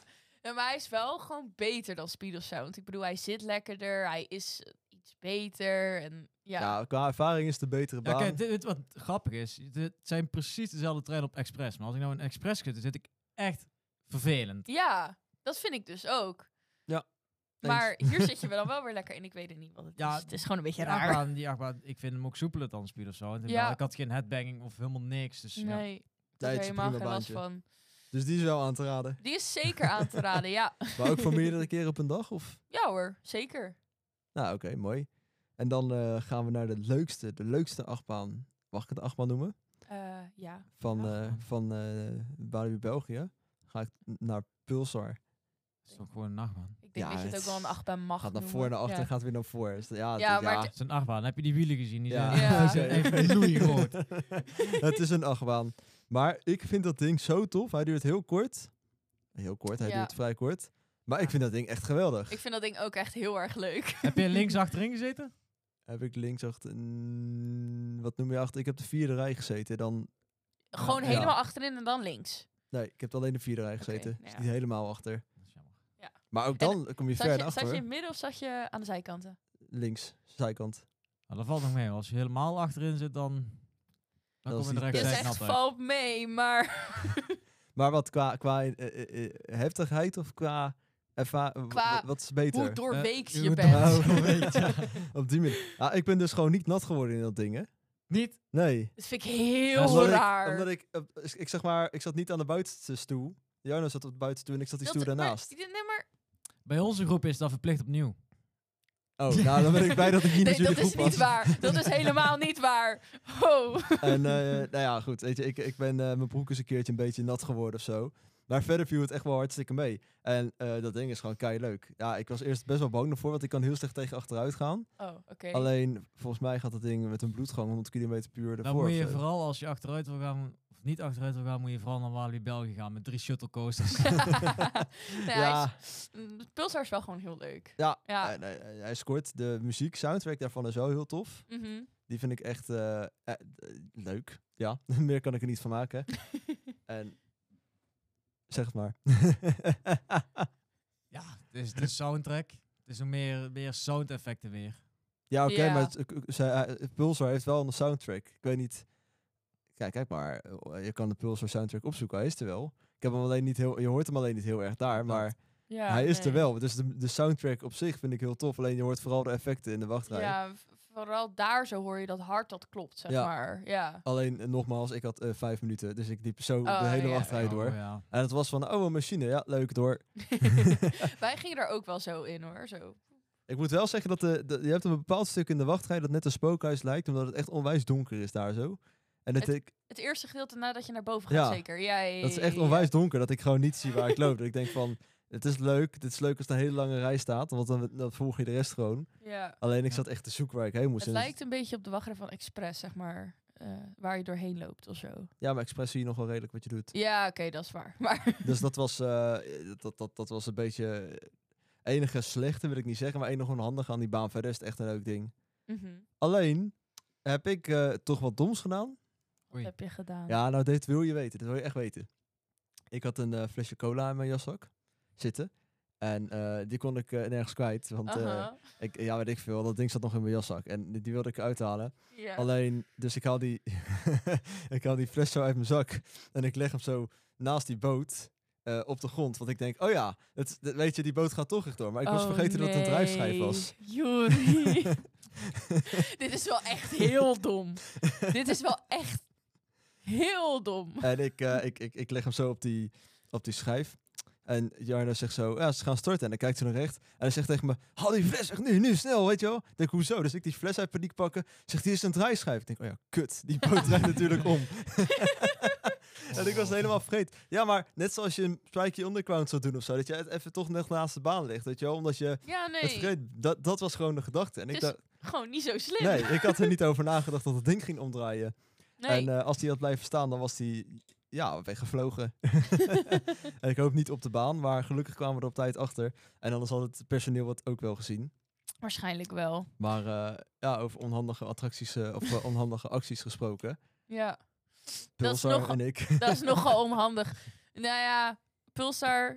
Ja, maar hij is wel gewoon beter dan Speed of Sound. Ik bedoel, hij zit lekkerder, hij is iets beter. En Ja, qua ervaring is het de betere Ja, baan. kijk, dit wat grappig is. Het zijn precies dezelfde treinen op Express. Maar als ik nou in Express zit, dan zit ik echt vervelend. ja, dat vind ik dus ook. Ja, Maar hier zit je dan wel weer lekker in. Ik weet het niet wat het Ja, is. Het is gewoon een beetje Die raar. achtbaan, ik vind hem ook soepeler dan Speed of zo. Ja. Ik had geen headbanging of helemaal niks. Dus ja. Nee, ik heb het er is een helemaal prima geen last baantje. van. Dus die is wel aan te raden. Die is zeker aan te raden, ja. Maar ook voor meerdere keren op een dag? Of? Ja hoor, zeker. Nou, oké, mooi. En dan gaan we naar de leukste achtbaan. Mag ik het achtbaan noemen? Ja. Van Walibi België. Ga ik naar Pulsar. Het is toch gewoon een nachtbaan. Ik denk Ja, dat je het ook wel een achtbaan mag Gaat naar noemen. voor, naar achter, Ja. gaat weer naar voor. Dus Ja, maar Het is een achtbaan. Heb je die wielen gezien? Die Ja. zijn, Ja. die zijn echt loeigroot. Het is een achtbaan. Maar ik vind dat ding zo tof. Hij duurt heel kort. Heel kort, hij Ja. duurt vrij kort. Maar ik vind dat ding echt geweldig. Ik vind dat ding ook echt heel erg leuk. Heb je links achterin gezeten? Heb ik links achter... wat noem je achter? Ik heb de 4e rij gezeten. Dan... Gewoon Ja. helemaal achterin en dan links. Nee, ik heb alleen de 4e rij Oké, gezeten. ja. Dus niet helemaal achter. Dat is jammer. Maar ook dan kom je ver naar Zat achter. je in hoor. het midden of zat je aan de zijkanten? Links, zijkant. Nou, dat valt nog mee. Als je helemaal achterin zit, dan Dat kom is je er niet echt Je best. slecht zegt nat uit. valt mee, maar Maar wat qua heftigheid of qua... Qua wat is beter? hoe doorweeks je hoe bent. doorweeks. Op die manier. Ah, ik ben dus gewoon niet nat geworden in dat ding, hè? Niet? Nee. Dat vind ik heel Omdat raar. omdat ik zeg maar, ik zat niet aan de buitenste stoel. Jarno zat op de buitenste stoel en ik zat die stoel maar- daarnaast. Nee, maar Bij onze groep is dat verplicht opnieuw. Oh, nou dan ben ik blij dat ik niet nee, in jullie dat is groep niet was. waar. Dat is helemaal niet waar. Oh. En nou ja, goed. Weet je, ik ben mijn broek eens een keertje een beetje nat geworden of zo. Maar verder viel het echt wel hartstikke mee. En dat ding is gewoon kei leuk. Ja, ik was eerst best wel bang ervoor, want ik kan heel slecht tegen achteruit gaan. Oh, oké. Alleen, volgens mij gaat dat ding met een bloedgang 100 km per uur Dan ervoor. moet je of zo. vooral, als je achteruit wil gaan, of niet achteruit wil gaan, moet je vooral naar Walibi België gaan met 3 shuttlecoasters. Nee, Ja. Pulsar is wel gewoon heel leuk. Ja, Ja. nee, hij scoort. De muziek, soundtrack daarvan is wel heel tof. Mhm. Die vind ik echt leuk. Ja, meer kan ik er niet van maken. En zeg het maar. Ja, het is de soundtrack. Het is nog meer sound effecten weer. Ja, oké, Ja. maar Pulsar heeft wel een soundtrack. Ik weet niet. Kijk maar. Je kan de Pulsar soundtrack opzoeken. Hij is er wel. Ik heb hem alleen niet heel. Je hoort hem alleen niet heel erg daar, maar Ja, hij is nee. er wel. Dus de soundtrack op zich vind ik heel tof. Alleen je hoort vooral de effecten in de wachtrij. Ja, vooral daar zo hoor je dat hart dat klopt, zeg Ja. maar. Ja. Alleen nogmaals, ik had 5 minuten, dus ik liep zo Oh, de hele ja. wachtrij door. Oh, ja. En het was van, oh, een machine. Ja, leuk, door. Wij gingen er ook wel zo in hoor. Zo. Ik moet wel zeggen dat je hebt een bepaald stuk in de wachtrij dat net een spookhuis lijkt, omdat het echt onwijs donker is daar zo. En Het eerste gedeelte nadat je naar boven gaat, Ja. zeker. Ja, dat is echt onwijs donker, dat ik gewoon niet zie waar ik loop. Dat ik denk van, het is leuk, dit is leuk als er een hele lange rij staat, want dan volg je de rest gewoon. Ja. Alleen ik Ja. zat echt te zoeken waar ik heen moest. Het En lijkt een beetje op de wachtrij van Express, zeg maar. Waar je doorheen loopt of zo. ja, maar Express zie je nog wel redelijk wat je doet. Ja, oké, dat is waar. Maar Dus dat was, dat was een beetje enige slechte, wil ik niet zeggen, maar enige onhandige aan die baan. Verder is het echt een leuk ding. Mhm. Alleen heb ik toch wat doms gedaan. Wat Oei. heb je gedaan? Ja, nou, dit wil je weten. Dit wil je echt weten. Ik had een flesje cola in mijn jaszak zitten. En die kon ik nergens kwijt. Want Aha. weet ik veel, dat ding zat nog in mijn jaszak. En die wilde ik uithalen. Ja. Alleen, dus ik haal die, ik haal die fles zo uit mijn zak. En ik leg hem zo naast die boot op de grond. Want ik denk, oh ja, weet je, die boot gaat toch echt door. Maar ik was Oh, vergeten dat het een drijfschijf nee. was. Joeri. Dit is wel echt heel dom. Dit is wel echt heel dom. En ik leg hem zo op die schijf. En Jarno zegt zo, ja, ze gaan storten. En dan kijkt ze naar recht. En hij zegt tegen me, haal die fles echt nu, snel, weet je wel. Ik denk, hoezo? Dus ik die fles uit paniek pakken. Zegt, hier is een draaischijf. Ik denk, oh ja, kut. Die boot draait natuurlijk om. En ik was het helemaal vergeten. Ja, maar net zoals je een spijkje underground zou doen of zo. Dat je het even toch net naast de baan ligt, weet je wel. Omdat je Ja, nee. het vergeet. Dat was gewoon de gedachte. En ik Het is dacht, gewoon niet zo slim. nee, ik had er niet over nagedacht dat het ding ging omdraaien. Nee. En als die had blijven staan, dan was die weggevlogen. En ik hoop niet op de baan, maar gelukkig kwamen we er op tijd achter. En anders had het personeel het ook wel gezien. Waarschijnlijk wel. Maar over onhandige attracties of onhandige acties gesproken. Ja. Dat is Pulsar nog- en ik. Dat is nogal onhandig. Nou ja, Pulsar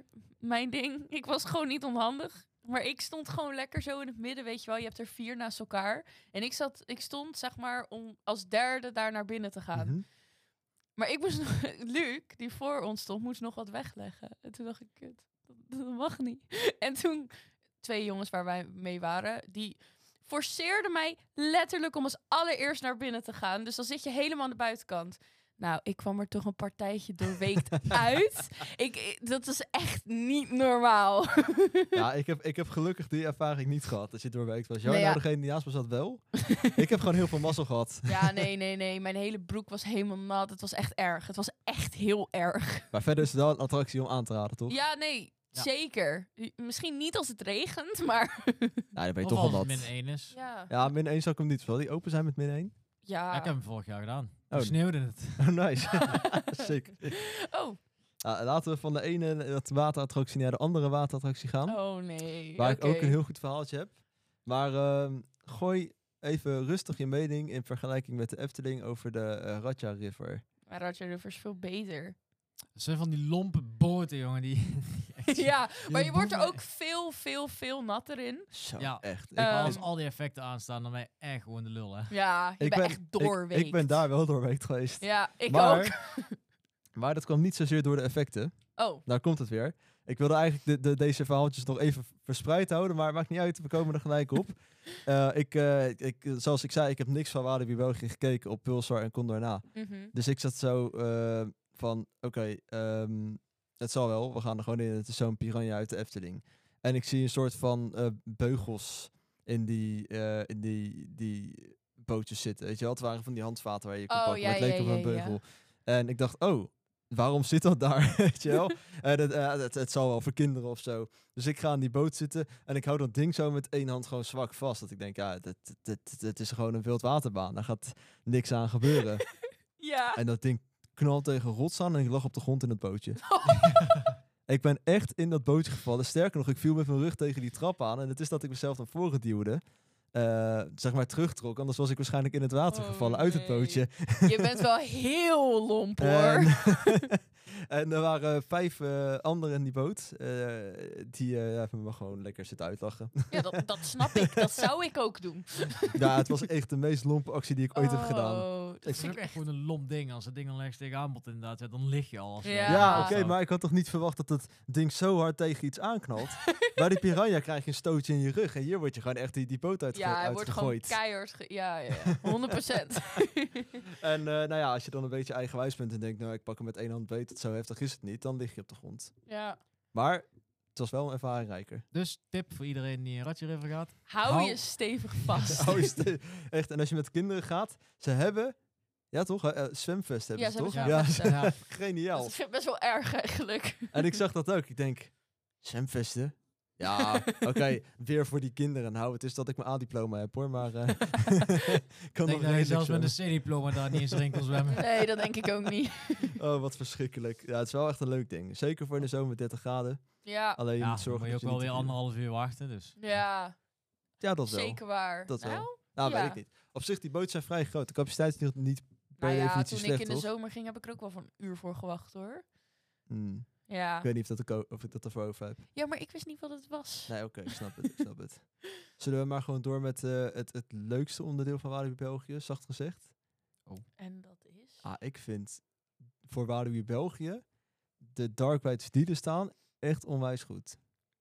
mijn ding. Ik was gewoon niet onhandig. Maar ik stond gewoon lekker zo in het midden, weet je wel. Je hebt er 4 naast elkaar. En ik stond, zeg maar, om als derde daar naar binnen te gaan. Mhm. Maar ik moest nog... Luc, die voor ons stond, moest nog wat wegleggen. En toen dacht ik, kut, dat mag niet. En toen, 2 jongens waar wij mee waren, die forceerden mij letterlijk om als allereerst naar binnen te gaan. Dus dan zit je helemaal aan de buitenkant. Nou, ik kwam er toch een partijtje doorweekt uit. Dat is echt niet normaal. Ja, ik heb gelukkig die ervaring niet gehad dat je doorweekt was. Jij Nee, nou ja. degene die naast me zat wel. Ik heb gewoon heel veel mazzel gehad. Ja, nee. Mijn hele broek was helemaal nat. Het was echt erg. Het was echt heel erg. Maar verder is het wel een attractie om aan te raden, toch? Ja, nee. Ja. Zeker. Misschien niet als het regent, maar... Ja, dan ben je Of toch wel als nat. het -1 is. Ja. Ja, -1 zou ik hem niet. Zal die open zijn met -1? Ja, ik heb hem vorig jaar gedaan. Oh. Toen sneeuwde het. Oh, nice. Sick. Oh. Laten we van de ene dat waterattractie naar de andere waterattractie gaan. Oh, nee. Waar Oké. ik ook een heel goed verhaaltje heb. Maar gooi even rustig je mening in vergelijking met de Efteling over de Ratja River. Maar Roger River is veel beter. Dat zijn van die lompe boten, jongen. Die echt- Ja, maar je wordt er boeven- ook veel natter in. Zo, Ja. echt. Als al die effecten aanstaan, dan ben je echt gewoon de lul, hè. Ja, je bent echt doorweekt. ik ben daar wel doorweekt geweest. Ja, ik maar, ook. Maar dat kwam niet zozeer door de effecten. Oh, Daar komt het weer. Ik wilde eigenlijk deze verhaaltjes nog even verspreid houden, maar het maakt niet uit. We komen er gelijk op. Zoals ik zei, ik heb niks van Walibi België gekeken op Pulsar en Condor na. mhm. Dus ik zat zo van, oké, het zal wel. We gaan er gewoon in. Het is zo'n piranha uit de Efteling. En ik zie een soort van beugels in die bootjes zitten. Weet je wel? Het waren van die handvaten waar je kon Oh, pakken. ja, maar het leek ja, op een ja, ja. beugel. En ik dacht, oh, waarom zit dat daar? Weet je wel? Het zal wel voor kinderen of zo. Dus ik ga aan die boot zitten en ik hou dat ding zo met 1 hand gewoon zwak vast. Dat ik denk, ja, het is gewoon een wildwaterbaan. Daar gaat niks aan gebeuren. Ja. En dat ding knalt tegen rots aan en ik lag op de grond in het bootje. Ik ben echt in dat bootje gevallen. Sterker nog, ik viel met mijn rug tegen die trap aan. En het is dat ik mezelf naar voren duwde. Zeg maar terugtrok. Anders was ik waarschijnlijk in het water Oh, gevallen uit het nee. bootje. Je bent wel heel lomp, hoor. En er waren 5 anderen in die boot. Die hebben me gewoon lekker zitten uitlachen. Ja, dat snap ik. Dat zou ik ook doen. Ja, het was echt de meest lompe actie die ik ooit heb gedaan. Oh, Het dat is vind ook ik echt gewoon een lomp ding. Als het ding dan ergens tegenaan bot inderdaad, ja, dan lig je al. Als je- Ja. Ja, Ah. oké, maar ik had toch niet verwacht dat het ding zo hard tegen iets aanknalt. Bij die piranha krijg je een stootje in je rug. En hier word je gewoon echt die boot Ja, hij wordt gewoon uitgegooid. keihard... Ja, 100%. En nou ja, als je dan een beetje eigenwijs bent en denkt, nou, ik pak hem met 1 hand beet, zo heftig is het niet, dan lig je op de grond. Ja. Maar het was wel een ervaringrijker. Dus tip voor iedereen die in Ratje River gaat. Hou je stevig vast. Oh, is het echt. En als je met kinderen gaat, ze hebben, ja toch, zwemvest hebben Ja, ze ze toch? hebben Ja, zwemvesten. Ja, geniaal. Dat vind ik best wel erg, eigenlijk. En ik zag dat ook. Ik denk, zwemvesten? Ja, oké, weer voor die kinderen. Nou, het is dat ik mijn A-diploma heb hoor, maar kan ik nog denk dat je redelijk zelfs met zwemmen. een C-diploma daar niet eens erin kon zwemmen. Nee, dat denk ik ook niet. Oh, wat verschrikkelijk. Ja, het is wel echt een leuk ding. Zeker voor in de zomer met 30 graden. Ja, Alleen je Ja, moet dan zorgen moet je dat ook je wel niet weer te veel- 1,5 uur wachten. Dus. ja, Ja, dat wel. zeker waar. Dat wel. Nou, Nou, ja. weet ik niet. Op zich, die boten zijn vrij groot. De capaciteit is niet per nou ja, definitie toen slecht, ik in de toch? zomer ging, heb ik er ook wel van een uur voor gewacht, hoor. Hmm. Ja. Ik weet niet of ik dat ervoor over heb. Ja, maar ik wist niet wat het was. Nee, oké, ik snap het. Ik snap het. Zullen we maar gewoon door met het leukste onderdeel van Walibi België, zacht gezegd? En dat is... Ik vind voor Walibi België de dark rides die er staan echt onwijs goed.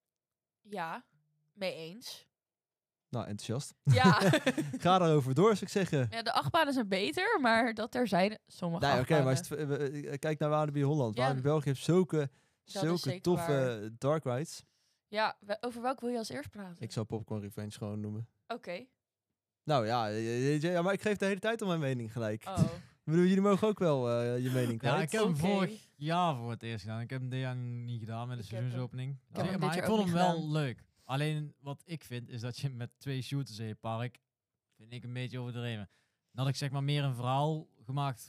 Ja, mee eens. Nou, enthousiast. Ja. Ga daarover door, zou ik zeggen. Ja, de achtbanen zijn beter, maar dat terzijde. Sommige Nee, oké, maar achtbanen. als kijk naar Walibi Holland. Ja, Walibi België heeft zulke zeker toffe dark rides. Ja, over welk wil je als eerst praten? Ik zou Popcorn Revenge gewoon noemen. Oké. Nou ja, ja, maar ik geef de hele tijd om mijn mening gelijk. Oh. Ik bedoel, jullie mogen ook wel je mening kwijt. Ja, ik heb hem Oké. vorig jaar voor het eerst gedaan. Ik heb hem dit jaar niet gedaan met de Ik heb hem- seizoensopening. ik heb hem maar dit ik jaar vond ook hem niet wel gedaan. leuk. Alleen wat ik vind, is dat je met 2 shooters in je park, vind ik een beetje overdreven. Dan had ik zeg maar meer een verhaal gemaakt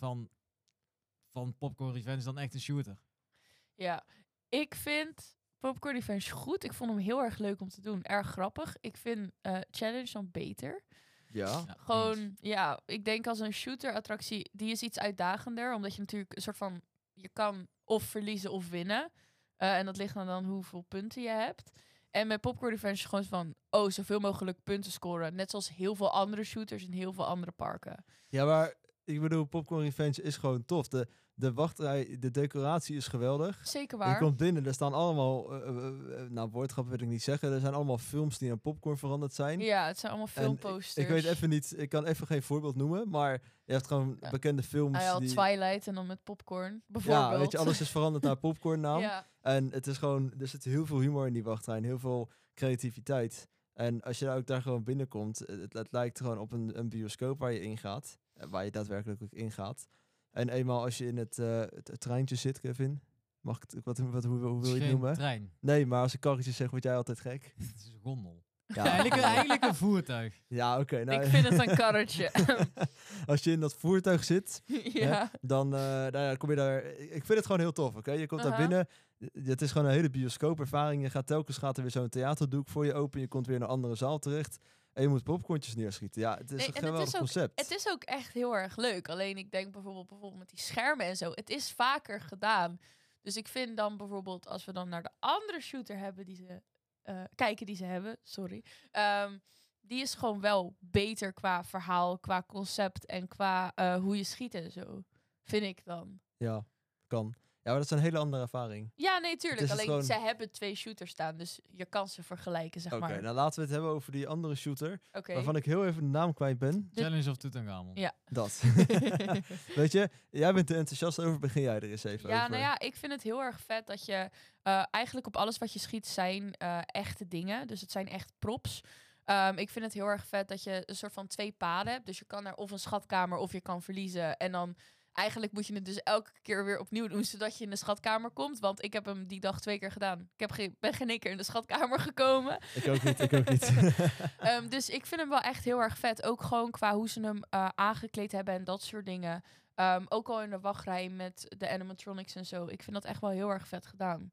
van Popcorn Revenge dan echt een shooter. Ja, ik vind Popcorn Revenge goed. Ik vond hem heel erg leuk om te doen. Erg grappig. Ik vind Challenge dan beter. Ja. Ja, eens. Gewoon, ja, ik denk als een shooter-attractie, die is iets uitdagender. Omdat je natuurlijk een soort van, je kan of verliezen of winnen. En dat ligt dan hoeveel punten je hebt. En met Popcorn Revenge is gewoon van... zoveel mogelijk punten scoren. Net zoals heel veel andere shooters in heel veel andere parken. Ja, maar ik bedoel, Popcorn Revenge is gewoon tof. De wachtrij, de decoratie is geweldig. Zeker Je waar. komt binnen, er staan allemaal... woordgrappen wil ik niet zeggen. Er zijn allemaal films die in popcorn veranderd zijn. Ja, het zijn allemaal filmposters. Ik weet even niet, ik kan even geen voorbeeld noemen, maar je hebt gewoon bekende films Hij had die... Twilight en dan met popcorn, bijvoorbeeld. Ja, weet je, alles is veranderd naar popcornnaam. Ja. En het is gewoon, er zit heel veel humor in die wachtrij en heel veel creativiteit. En als je daar gewoon binnenkomt, het lijkt gewoon op een bioscoop waar je ingaat. Waar je daadwerkelijk ook ingaat. En eenmaal als je in het treintje zit, Kevin, mag ik hoe wil je het noemen? Trein. Nee, maar als ik karretje zeg, word jij altijd gek. Het is een gondel. Ja, Eigenlijk een voertuig. ja oké. nou, Ik vind het een karretje. als je in dat voertuig zit, Ja. dan kom je daar... Ik vind het gewoon heel tof, oké? Je komt daar Aha. binnen. Het is gewoon een hele bioscoopervaring. Je gaat telkens er weer zo'n theaterdoek voor je open. Je komt weer in een andere zaal terecht. En je moet popcorntjes neerschieten. Ja, het is Nee, een en geweldig concept. Het is ook echt heel erg leuk. Alleen ik denk bijvoorbeeld met die schermen en zo. Het is vaker gedaan. Dus ik vind dan bijvoorbeeld als we dan naar de andere shooter hebben die ze kijken die ze hebben. Sorry. Die is gewoon wel beter qua verhaal, qua concept en qua hoe je schiet en zo. Vind ik dan. Ja, kan. Ja, maar dat is een hele andere ervaring. Ja, nee, tuurlijk. Het is Alleen gewoon- zij hebben 2 shooters staan. Dus je kan ze vergelijken, zeg Oké, maar. nou laten we het hebben over die andere shooter. Oké. Waarvan ik heel even de naam kwijt ben. Challenge of Tutankhamon. Ja. Dat. Weet je, jij bent er enthousiast over. Begin jij er eens even Ja, over. nou ja, ik vind het heel erg vet dat je eigenlijk op alles wat je schiet zijn echte dingen. Dus het zijn echt props. Ik vind het heel erg vet dat je een soort van 2 paden hebt. Dus je kan naar of een schatkamer of je kan verliezen. En dan eigenlijk moet je het dus elke keer weer opnieuw doen, zodat je in de schatkamer komt. Want ik heb hem die dag 2 keer gedaan. Ik ben geen 1 keer in de schatkamer gekomen. Ik ook niet. Dus ik vind hem wel echt heel erg vet. Ook gewoon qua hoe ze hem aangekleed hebben en dat soort dingen. Ook al in de wachtrij met de animatronics en zo. Ik vind dat echt wel heel erg vet gedaan.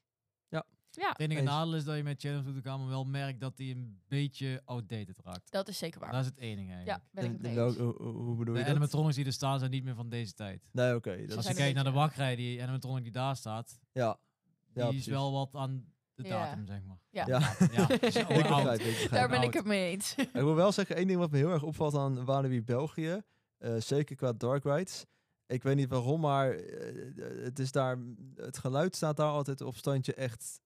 Ja, Het enige Eens. nadeel is dat je met Challenge of Tutankhamon wel merkt dat hij een beetje outdated raakt. dat is zeker waar. Dat is het enige eigenlijk. Ja, ben ik het mee Wel- eens. hoe bedoel De je dat? animatronics die er staan zijn niet meer van deze tijd. Nee, oké. dat Ze Als is- je zijn kijkt naar de een beetje- wachtrij, die animatronic die daar staat, Ja. die Ja, is precies. wel wat aan de Ja. datum, zeg maar. Ja. Ja. Ja, is Ik wel oud. begrijp, ik begrijp. Daar ben oud. ik het mee eens. Ik wil wel zeggen, één ding wat me heel erg opvalt aan Walibi België, zeker qua dark rides. Ik weet niet waarom, maar het is daar, het geluid staat daar altijd op standje echt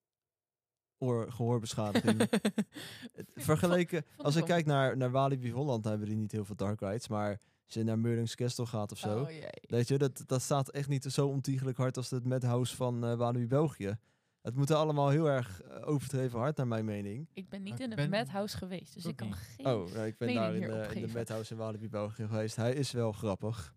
gehoorbeschadiging. Vergeleken, vond als ik ik wel. kijk naar Walibi Holland, dan hebben die niet heel veel dark rides, maar als je naar Merlin's Castle gaat of zo, Oh, jee. weet je, dat staat echt niet zo ontiegelijk hard als het Madhouse van Walibi België. Het moet allemaal heel erg overdreven hard, naar mijn mening. Ik ben niet Ik in een ben- Madhouse geweest, dus ook ik kan niet. geen... Oh, nou, ik ben mening daar in hierop de geven. Madhouse in Walibi België geweest. Hij is wel grappig.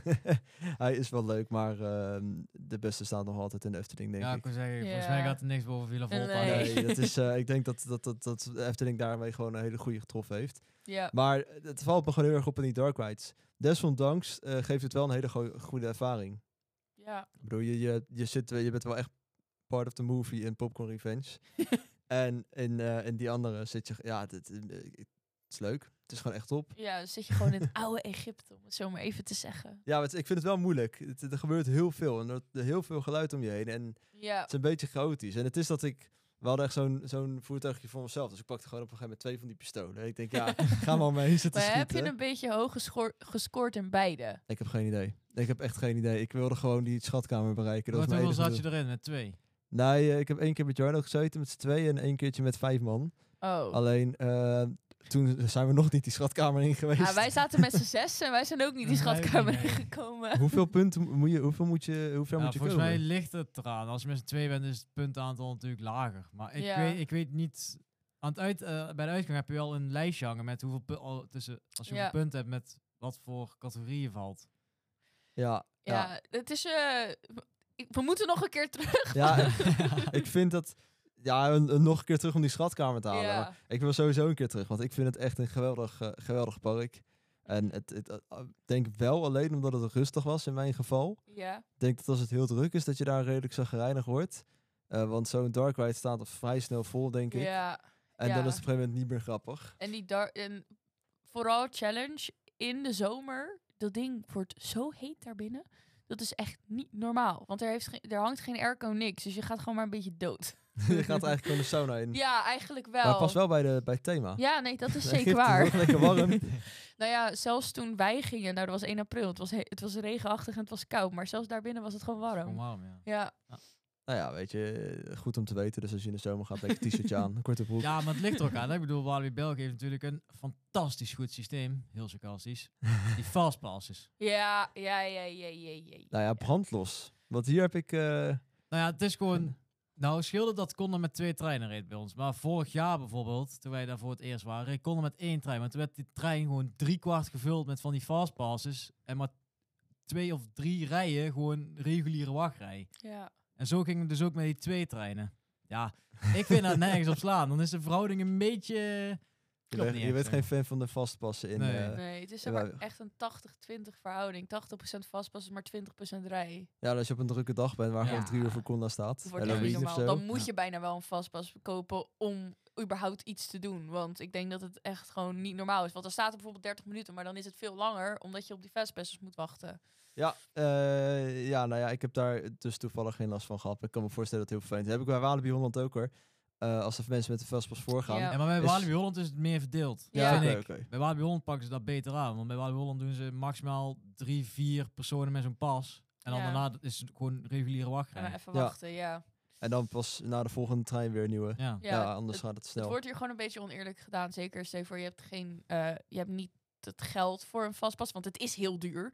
Hij is wel leuk, maar de beste staat nog altijd in de Efteling, denk Ja, ik ik. wil zeggen, volgens Ja. mij gaat er niks boven Villa Volta. Nee. Nee, dat is, ik denk dat de Efteling daarmee gewoon een hele goede getroffen heeft. Ja. Maar het valt me gewoon heel erg op in die dark rides. Desondanks geeft het wel een hele goede ervaring. Ja. Ik bedoel, je bent wel echt part of the movie in Popcorn Revenge. En in die andere zit je... Ja, het is leuk. Het is gewoon echt top. Ja, dan zit je gewoon in het oude Egypte, om het zo maar even te zeggen. Ja, maar ik vind het wel moeilijk. Er gebeurt heel veel. En er is heel veel geluid om je heen. En Ja. het is een beetje chaotisch. En het is dat we hadden echt zo'n voertuigje voor onszelf. Dus ik pakte gewoon op een gegeven moment 2 van die pistolen. En ik denk, ja, ga maar mee zitten Maar heb schieten. je een beetje hoog gescoord in beide? Ik heb geen idee. Ik heb echt geen idee. Ik wilde gewoon die schatkamer bereiken. Dat Wat was mijn hoeveel enige zat je doel. erin? Met 2? Nee, ik heb 1 keer met Jarno gezeten met z'n 2 en 1 keertje met 5 man. Oh. Alleen, toen zijn we nog niet die schatkamer in geweest. Ja, wij zaten met z'n 6 en wij zijn ook niet die Nee, schatkamer nee. ingekomen. Hoeveel punten moet je, hoe ver moet je Volgens komen? mij ligt het eraan. Als je met z'n 2 bent, is het puntenaantal natuurlijk lager. Maar Ja. ik weet niet... bij de uitgang heb je wel een lijstje hangen met hoeveel als je Ja. hoeveel punten hebt met wat voor categorie je valt. Ja, Ja, het is... we moeten nog een keer terug. ja, ik vind dat... Ja, nog een keer terug om die schatkamer te halen. Ja. Maar ik wil sowieso een keer terug, want ik vind het echt een geweldig park. En denk wel alleen omdat het rustig was in mijn geval. Ja. Ik denk dat als het heel druk is, dat je daar redelijk zagrijnig wordt. Want zo'n dark ride staat er vrij snel vol, denk ik. Ja. En ja. dan is het op een gegeven moment niet meer grappig. En vooral challenge in de zomer. Dat ding wordt zo heet daarbinnen. Dat is echt niet normaal. Want er hangt geen airco, niks. Dus je gaat gewoon maar een beetje dood. Je gaat eigenlijk gewoon de sauna in. Ja, eigenlijk wel. Maar pas wel bij het thema. Ja, nee, dat is Hij zeker geeft het waar. nog lekker warm. Nou ja, zelfs toen wij gingen, nou dat was 1 april, het was regenachtig en het was koud, maar zelfs daarbinnen was het gewoon warm. Gewoon warm, ja. Ja, Nou ja, weet je, goed om te weten. Dus als je in de zomer gaat, lekker t-shirtje aan, een korte broek. Ja, maar het ligt er ook aan. Hè? Ik bedoel, Walibi België heeft natuurlijk een fantastisch goed systeem. Heel sarcastisch. Die fastpasses. ja. Nou ja, brandlos. Want hier heb ik... Nou ja, het is gewoon... Nou, het scheelde dat Conda met 2 treinen reed bij ons. Maar vorig jaar bijvoorbeeld, toen wij daar voor het eerst waren, reed Conda met 1 trein. Maar toen werd die trein gewoon 3/4 gevuld met van die fastpasses. En maar 2 of 3 rijen gewoon reguliere wachtrij. Ja. En zo ging het dus ook met die 2 treinen. Ja, ik vind dat nergens op slaan. Dan is de verhouding een beetje... klopt niet je echt, bent hè. geen fan van de vastpassen in... Nee. Nee, het is ja, maar wij- echt een 80-20 verhouding. 80% vastpassen, maar 20% rij. Ja, als je op een drukke dag bent waar Ja. gewoon 3 uur voor Conda staat. Het wordt echt Halloween niet of normaal. zo. Dan moet Ja. je bijna wel een vastpas kopen om überhaupt iets te doen. Want ik denk dat het echt gewoon niet normaal is. Want er staat er bijvoorbeeld 30 minuten, maar dan is het veel langer, omdat je op die fastpassers moet wachten. Ja, nou ja, ik heb daar dus toevallig geen last van gehad. Maar ik kan me voorstellen dat het heel vervelend is. Dat heb ik bij Walibi Holland ook hoor. Als er mensen met de fastpass voorgaan. Ja. Ja, maar bij Is- Walibi Holland is het meer verdeeld. Ja. vind oké, ik. oké. Bij Walibi Holland pakken ze dat beter aan. Want bij Walibi Holland doen ze maximaal 3-4 personen met zo'n pas. En dan Ja. daarna is het gewoon reguliere En wachtrij. dan even Ja. wachten, ja. En dan pas na de volgende trein weer een nieuwe. Ja. Ja, anders gaat het Het snel. wordt hier gewoon een beetje oneerlijk gedaan. Zeker stel je voor, je hebt niet het geld voor een vastpas, want het is heel duur.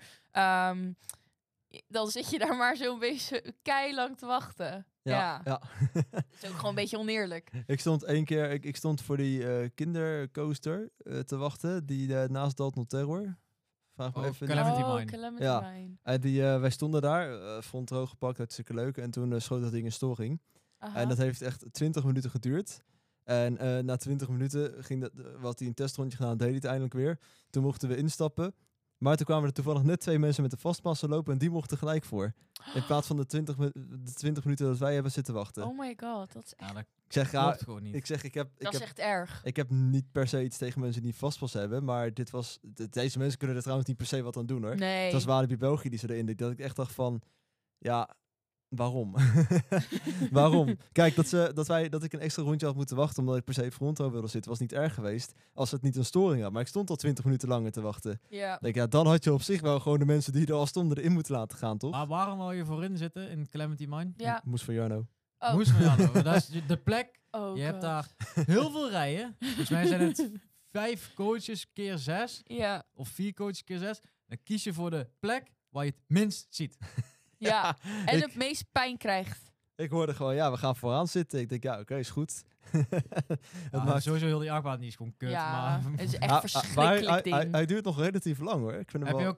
Dan zit je daar maar zo'n beetje keilang te wachten. Ja. ja. Dat is ook gewoon een beetje oneerlijk. Ik stond 1 keer, ik stond voor die kindercoaster te wachten. Die naast Dalton Terror. Vraag me Oh, even. Calamity Mine. Calamity Ja. Mine. En wij stonden daar, front droog gepakt, hartstikke leuk. En toen schoot dat ding in storing. Aha. En dat heeft echt 20 minuten geduurd. En na 20 minuten ging had hij een testrondje gedaan, deed hij het eindelijk weer. Toen mochten we instappen. Maar toen kwamen er toevallig net 2 mensen met de vastpassen lopen en die mochten gelijk voor. In plaats van de 20 minuten dat wij hebben zitten wachten. Oh my god, dat is echt, Ja, dat Ik zeg, ja, klopt gewoon niet. ik zeg, dat is echt erg. ik heb niet per se iets tegen mensen die vastpas hebben. Maar deze mensen kunnen er trouwens niet per se wat aan doen hoor. Nee. Het was Walibi België die ze erin deed. Dat ik echt dacht van, ja, waarom? Waarom? Kijk, dat ik een extra rondje had moeten wachten omdat ik per se front row wilde zitten, was niet erg geweest als het niet een storing had. Maar ik stond al 20 minuten langer te wachten. Ja. Denk, ja, dan had je op zich wel gewoon de mensen die er al stonden erin moeten laten gaan, toch? Maar waarom wil je voorin zitten in Calamity Mine? Ja. Moest van Jarno. Oh. Moest van Jan. Dat is de plek. Oh Je hebt god. daar heel veel rijen. Volgens mij zijn het 5 coaches keer 6. Ja. Of 4 coaches keer 6. Dan kies je voor de plek waar je het minst ziet. Ja. En ik- het meest pijn krijgt. Ik hoorde gewoon, ja, we gaan vooraan zitten. Ik denk, ja, oké, is goed. Het Ja, maakt- sowieso heel die achtbaan die is gewoon kut. Ja, Maar het is echt Ah, verschrikkelijk maar ding. hij duurt nog relatief lang hoor. Ik vind hem heb je wel... ook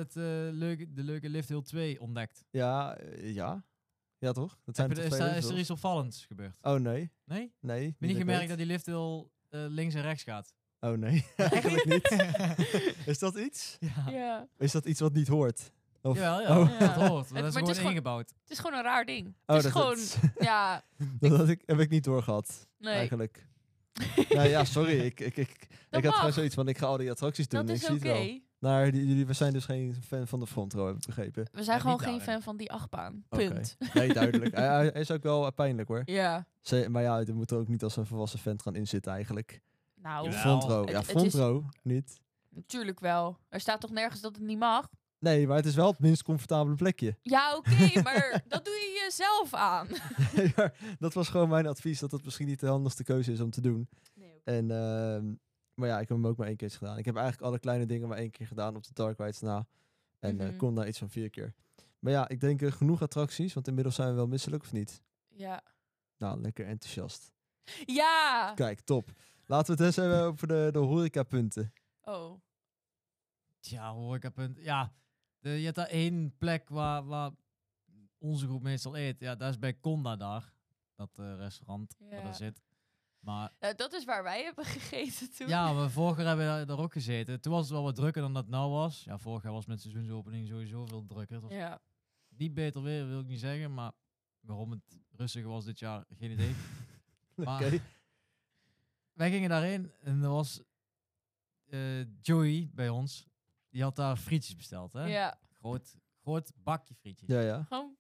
de leuke Lift Hill 2 ontdekt? Ja, ja, toch? Dat zijn Heb je, er toch is, twee daar- is er levels? iets opvallends gebeurd? Oh nee, Nee? nee. Heb je niet gemerkt dat die Lift Hill links en rechts gaat? Oh nee, eigenlijk niet. Is dat iets? Ja. Ja. Is dat iets wat niet hoort? Of... Jawel, ja. Oh. Dat hoort. Maar Dat is het gewoon is gewoon- ingebouwd. Het is gewoon een raar ding. Oh, Het is dat- gewoon, ja, heb ik niet doorgehad, nee. eigenlijk. Nou ja, sorry. Ik had mag. gewoon zoiets van, ik ga al die attracties doen. Dat Ik is zie oké. het wel. Nou, we zijn dus geen fan van de front row, heb ik begrepen. We zijn Ja, gewoon niet geen daarin. fan van die achtbaan. Oké. Punt. Nee, duidelijk. hij is ook wel pijnlijk hoor. Ja. Maar ja, je moet er ook niet als een volwassen vent gaan inzitten eigenlijk. Nou, Jawel. Front row. Het- Ja, het front is- row niet. natuurlijk wel. Er staat toch nergens dat het niet mag? Nee, maar het is wel het minst comfortabele plekje. Ja, oké, maar dat doe je jezelf aan. Ja, dat was gewoon mijn advies, dat het misschien niet de handigste keuze is om te doen. Nee, En, maar ja, ik heb hem ook maar 1 keer gedaan. Ik heb eigenlijk alle kleine dingen maar 1 keer gedaan op de Dark Rides na. En Mhm. kom daar iets van 4 keer. Maar ja, ik denk genoeg attracties, want inmiddels zijn we wel misselijk of niet? Ja. Nou, lekker enthousiast. Ja! Kijk, top. Laten we het eens hebben over de horecapunten. Oh. Ja, horecapunt. Ja, je hebt daar 1 plek waar onze groep meestal eet. Ja, dat is bij Conda daar. Dat restaurant waar Ja. dat zit. Maar Dat is waar wij hebben gegeten toen. ja, we vorig jaar hebben we daar ook gezeten. Toen was het wel wat drukker dan dat nou was. Ja, vorig jaar was met seizoensopening sowieso veel drukker. Het was Ja. niet beter weer, wil ik niet zeggen. Maar waarom het rustiger was dit jaar, geen idee. Oké. Maar- Wij gingen daarheen en er was Joey bij ons. Die had daar frietjes besteld, hè? Ja. Groot bakje frietjes. Ja. Gewoon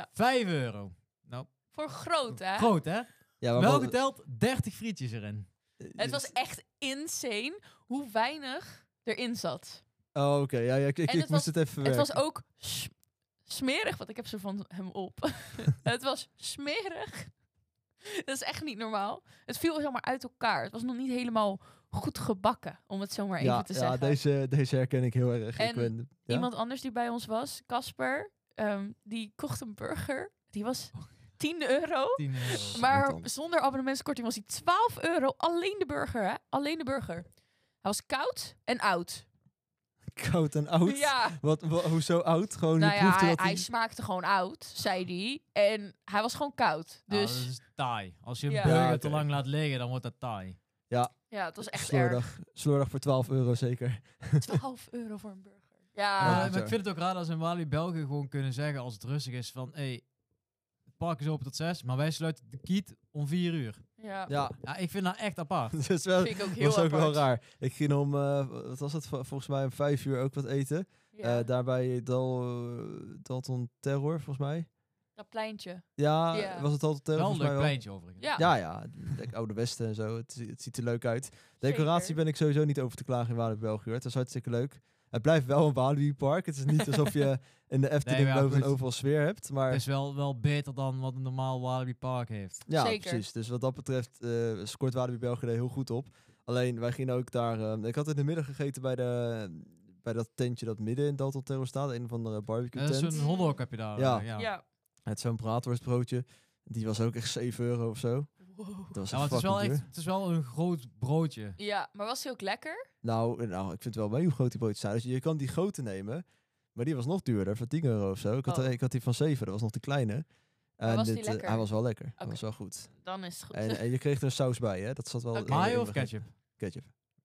€5. Nou, voor groot, hè? groot hè? Ja, maar Wel wat- geteld 30 frietjes erin. Het was echt insane hoe weinig erin zat. Oh, oké. Ja, ik het moest was- het even Het verwerken. was ook smerig, want ik heb ze van hem op. Het was smerig. Dat is echt niet normaal. Het viel helemaal uit elkaar. Het was nog niet helemaal goed gebakken, om het zo maar even te zeggen. Deze herken ik heel erg. En Iemand anders die bij ons was, Casper, die kocht een burger. Die was €10. €10. Maar dan. zonder abonnementskorting was hij €12. Alleen de burger, hè? Alleen de burger. Hij was koud en oud. Koud en oud. Ja. Hoezo oud? Gewoon Nou je ja, proefde wat hij smaakte gewoon oud, zei hij. En hij was gewoon koud. Nou, Dus dat is taai. Als je een Ja. burger Ja, te oké. lang laat liggen, dan wordt dat taai. ja, het was echt erg. Slordig voor €12 zeker. €12 voor een burger. Ja, Ja, maar zo. ik vind het ook raar als in Walibi België gewoon kunnen zeggen als het rustig is van het park is open tot 6, maar wij sluiten de kiet om 4 uur. ja. Ja, Ja, ik vind dat echt apart. dat is wel, Vind ik ook dat heel was ook wel apart. raar. Ik ging om, wat was het, volgens mij om 5 uur ook wat eten. Ja. Daarbij Dalton Terror, volgens mij. Dat pleintje. Ja, Ja. was het Dalton Terror? Wel een volgens mij leuk wel. pleintje overigens. Ja, Ja, de Oude Westen en zo. Het ziet er leuk uit. Decoratie zeker. ben ik sowieso niet over te klagen in Walibi België. Hoor. Het is hartstikke leuk. Het blijft wel een Walibi park. Het is niet alsof je in de Efteling maar ja, boven en goed. overal sfeer hebt. Maar Het is wel beter dan wat een normaal Walibi park heeft. ja, Zeker. precies. Dus wat dat betreft scoort Walibi België er heel goed op. Alleen, wij gingen ook daar... ik had in de middag gegeten bij dat tentje dat midden in Dalton Terror staat. Een of andere barbecue Dat is tent. zo'n hotdog heb je daar. Ja. Ja. Het is zo'n braadworstbroodje. Die was ook echt €7 of zo. Wow. Dat was Ja, maar echt het is wel fucking duur. echt, het is wel een groot broodje. Ja, maar was hij ook lekker? Nou, ik vind wel mee hoe groot die broodjes zijn. Dus je kan die grote nemen, maar die was nog duurder, voor €10 of zo. Oh. Ik had die van 7, dat was nog de kleine. Maar was die lekker? Hij was wel lekker, hij Oké. was wel goed. Dan is het goed. En je kreeg er een saus bij, hè? Dat zat wel. Oké. in de Mayo of ingrediënten. ketchup?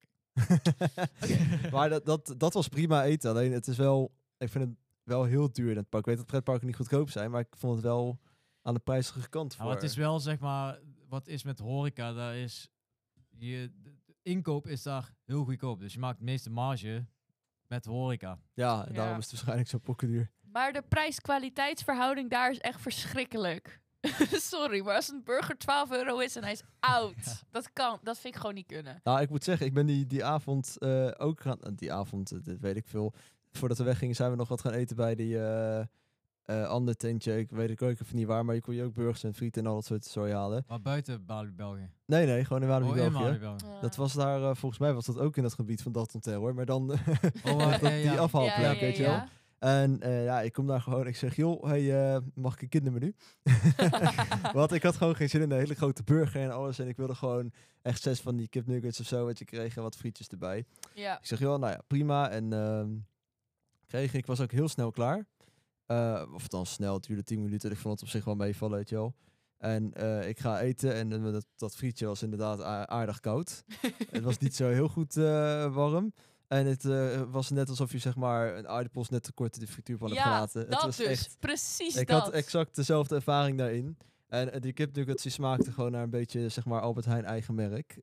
Ketchup. Maar dat was prima eten. Alleen het is wel, ik vind het wel heel duur in het park. Ik weet dat pretparken niet goedkoop zijn, maar ik vond het wel aan de prijzige kant voor. Nou, het is wel zeg maar, wat is met horeca, daar is de inkoop is daar heel goedkoop. Dus je maakt het meeste marge met horeca. Ja, en daarom Ja. is het waarschijnlijk zo pokkenduur. Maar de prijs-kwaliteitsverhouding daar is echt verschrikkelijk. Sorry, maar als een burger €12 is en hij is oud, dat vind ik gewoon niet kunnen. Nou, ik moet zeggen, ik ben die avond ook gaan... die avond, dat weet ik veel. Voordat we weggingen zijn we nog wat gaan eten bij die andere tentje. Ik weet ook even niet waar, maar je kon je ook burgers en frieten en al dat soort zooi halen. Maar buiten Walibi België. Nee, gewoon in Walibi Oh, in België. Walibi België. Dat was daar, volgens mij was dat ook in het gebied van Dalton Terror. Maar dan Oh, die afhaalplek, weet je wel. ja. En ik kom daar gewoon, ik zeg, joh, hey, mag ik een kindermenu? Want ik had gewoon geen zin in een hele grote burger en alles. En ik wilde gewoon echt 6 van die kipnuggets of zo, wat je kreeg en wat frietjes erbij. Ja. Ik zeg, joh, nou ja, prima. En ik was ook heel snel klaar. Of dan snel, het duurde 10 minuten. Ik vond het op zich wel meevallen, weet je wel. En ik ga eten en dat frietje was inderdaad aardig koud. Het was niet zo heel goed warm. En het was net alsof je zeg maar een aardappels net te kort in de frituurpan hebt Ja, gelaten. Het dat was dus. echt, Precies ik dat. had exact dezelfde ervaring daarin. En die kipnuggets die smaakten gewoon naar een beetje zeg maar Albert Heijn eigen merk.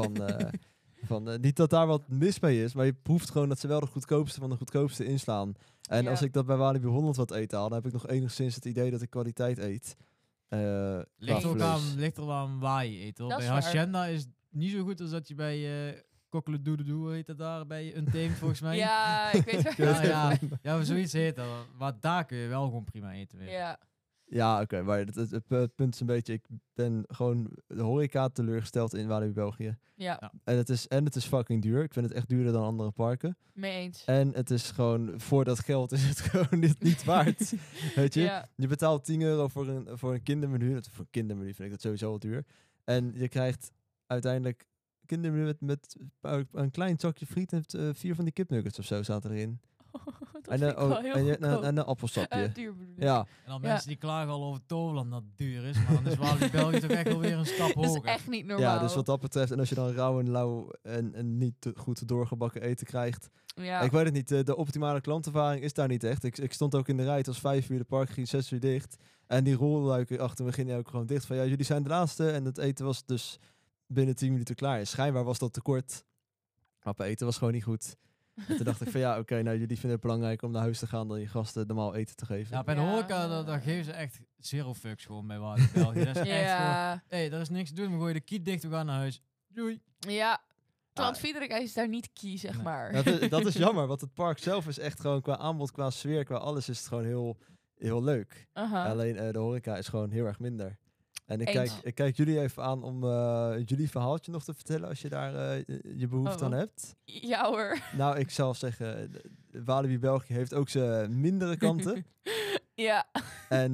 Niet dat daar wat mis mee is, maar je proeft gewoon dat ze wel de goedkoopste van de goedkoopste inslaan. En Ja. als ik dat bij Walibi 100 wat eten haal, dan heb ik nog enigszins het idee dat ik kwaliteit eet. Ligt qua er ook vlees. ligt er wel aan waar je eet. Hoor. Dat Bij is waar. Hacienda is het niet zo goed als dat je bij Kokkelendoededoe, hoe heet dat daar, bij Untamed volgens mij. Ja, ik weet waar. Ja, maar zoiets heet dat. Maar daar kun je wel gewoon prima eten weer. Ja. Ja, oké, maar het punt is een beetje, ik ben gewoon de horeca teleurgesteld in Walibi België. Ja, En het is fucking duur. Ik vind het echt duurder dan andere parken. mee eens. En het is gewoon, voor dat geld is het gewoon niet waard. Weet je? Ja. Je betaalt €10 voor een kindermenu. Voor een kindermenu vind ik dat sowieso al duur. En je krijgt uiteindelijk een kindermenu met een klein zakje friet en 4 van die kipnuggets of zo zaten erin. Dat En, vind ik wel heel goedkoop. en een appelsapje. Duur bedoel ik. Ja, En dan Ja. mensen die klagen al over Toverland dat het duur is. Maar dan is Walibi België toch echt wel weer een stap Dat is hoger. echt niet normaal. ja, dus wat dat betreft. En als je dan rauw en lauw en niet te goed doorgebakken eten krijgt. Ja. Ik weet het niet, de optimale klantervaring is daar niet echt. Ik stond ook in de rij, het was 5 uur, de park ging 6 uur dicht. En die rolluiken achter me gingen ook gewoon dicht. Van ja, jullie zijn de laatste. En het eten was dus binnen 10 minuten klaar. En schijnbaar was dat tekort. Maar het eten was gewoon niet goed. En toen dacht ik van ja, oké, nou jullie vinden het belangrijk om naar huis te gaan dan je gasten normaal eten te geven. Ja, bij de Ja. horeca, daar geven ze echt zero fucks gewoon bij Water België. Dat is echt gewoon, Ja, hey, daar is niks te doen. We gooien de kiet dicht, we gaan naar huis. Doei. ja. Terwijl Ah. Friedrich is daar niet key, zeg Nee. maar. Dat is jammer, want het park zelf is echt gewoon qua aanbod, qua sfeer, qua alles is het gewoon heel leuk. Aha. Alleen de horeca is gewoon heel erg minder. En Eens. ik kijk jullie even aan om jullie verhaaltje nog te vertellen als je daar je behoefte Oh. aan hebt. Ja hoor. Nou, ik zal zeggen, Walibi België heeft ook zijn mindere kanten. Ja. En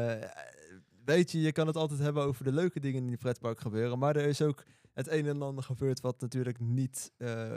weet je kan het altijd hebben over de leuke dingen die in die pretpark gebeuren. Maar er is ook het een en ander gebeurd wat natuurlijk niet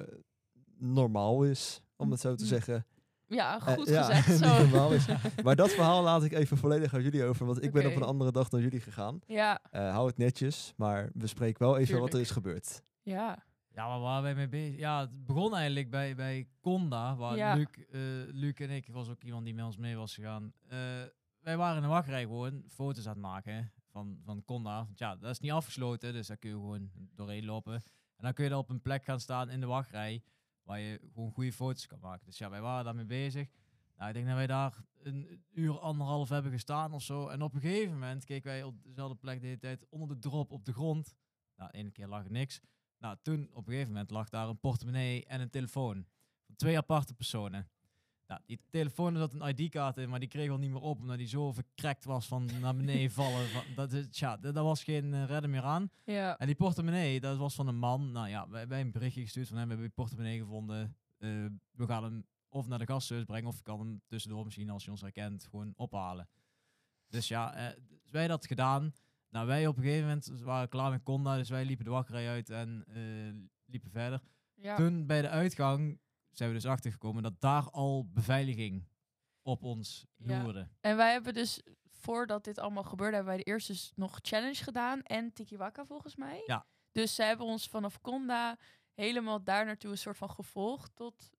normaal is, om het zo te zeggen. Ja, goed Ja, gezegd niet zo. normaal is. Maar dat verhaal laat ik even volledig aan jullie over, want ik ben op Oké. een andere dag dan jullie gegaan. Ja, Hou het netjes, maar bespreek wel even wat er Tuurlijk. is gebeurd. ja. Ja, waar waren wij mee bezig? Ja, het begon eigenlijk bij Conda, waar Ja. Luc en ik, was ook iemand die met ons mee was gegaan. Wij waren in de wachtrij gewoon foto's aan het maken hè, van Conda. Want ja, dat is niet afgesloten, dus daar kun je gewoon doorheen lopen. En dan kun je er op een plek gaan staan in de wachtrij, waar je gewoon goede foto's kan maken. Dus ja, wij waren daarmee bezig. Nou, ik denk dat wij daar een uur, anderhalf hebben gestaan of zo. En op een gegeven moment keken wij op dezelfde plek de hele tijd onder de drop op de grond. Nou, ene keer lag er niks. Nou, toen op een gegeven moment lag daar een portemonnee en een telefoon. Van 2 aparte personen. Nou, die telefoon er zat een ID-kaart in, maar die kreeg al niet meer op, omdat die zo verkrekt was van naar beneden vallen. Daar was geen redden meer aan. Ja. En die portemonnee, dat was van een man. Nou ja, wij hebben een berichtje gestuurd van hem, we hebben die portemonnee gevonden. We gaan hem of naar de gasthuis brengen, of je kan hem tussendoor misschien, als je ons herkent, gewoon ophalen. Dus ja, dus wij dat gedaan. Nou, wij op een gegeven moment waren klaar met Conda, dus wij liepen de wachtrij uit en liepen verder. Ja. Toen bij de uitgang zijn we dus achtergekomen dat daar al beveiliging op ons Ja. loerde. En wij hebben dus, voordat dit allemaal gebeurde, hebben wij de eerste dus nog challenge gedaan en Tiki Waka volgens mij. Ja. Dus ze hebben ons vanaf Conda helemaal daar naartoe een soort van gevolgd tot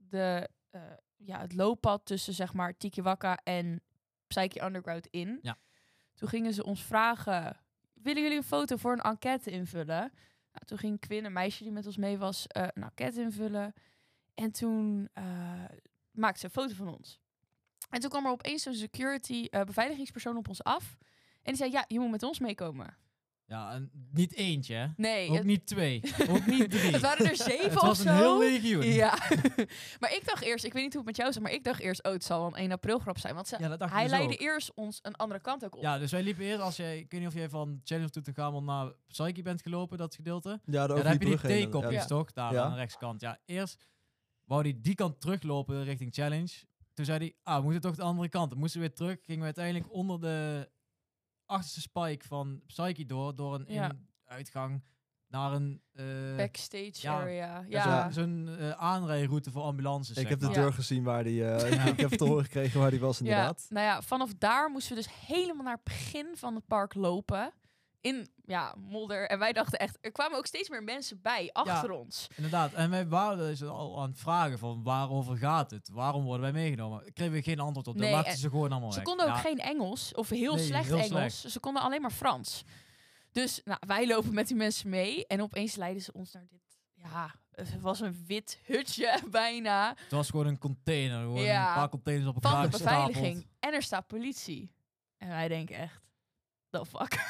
het looppad tussen zeg maar Tiki Waka en Psyche Underground in. Ja. Toen gingen ze ons vragen, willen jullie een foto voor een enquête invullen? Nou, toen ging Quinn, een meisje die met ons mee was, een enquête invullen. En toen maakte ze een foto van ons. En toen kwam er opeens zo'n security beveiligingspersoon op ons af. En die zei, ja, je moet met ons meekomen. Ja, en niet eentje, hè? Nee, Ook niet 2, ook niet 3. het waren er 7 Het of was zo. een heel legioen. Ja. Maar ik dacht eerst, ik weet niet hoe het met jou is, maar ik dacht eerst, het zal wel een 1 april grap zijn. Want Ja, dat dacht ik hij dus leidde ook. eerst ons een andere kant ook op. Ja, dus wij liepen eerst, ik weet niet of jij van Challenge to Gamel naar Psyche bent gelopen, dat gedeelte. Ja, Ja, daar heb je die brug heen. theekopjes Ja. toch, daar Ja. aan de rechtskant. Ja, eerst wou hij die kant teruglopen richting Challenge. Toen zei hij, we moeten toch de andere kant. Dan moesten we weer terug. Gingen we uiteindelijk onder de achterste spike van Psyche door een Ja. uitgang naar een Backstage ja, area. Ja. zo'n aanrijroute voor ambulances. Ik zeg heb de maar. Ja. deur gezien waar die... ik heb het te horen gekregen waar die was inderdaad. Nou ja, vanaf daar moesten we dus helemaal naar het begin van het park lopen. In, modder. En wij dachten echt, er kwamen ook steeds meer mensen bij, achter ons. Inderdaad, en wij waren dus al aan het vragen van waarover gaat het? Waarom worden wij meegenomen? Kregen we geen antwoord op. Nee, Dan maakten en ze gewoon allemaal Ze weg. konden ook Ja, geen Engels, of heel Nee, slecht heel Engels. slecht. Ze konden alleen maar Frans. Dus wij lopen met die mensen mee. En opeens leiden ze ons naar dit... Ja, het was een wit hutje bijna. Het was gewoon een container. Gewoon Ja, een paar containers op Van elkaar de gestapeld. beveiliging. En er staat politie. En wij denken echt... The fuck?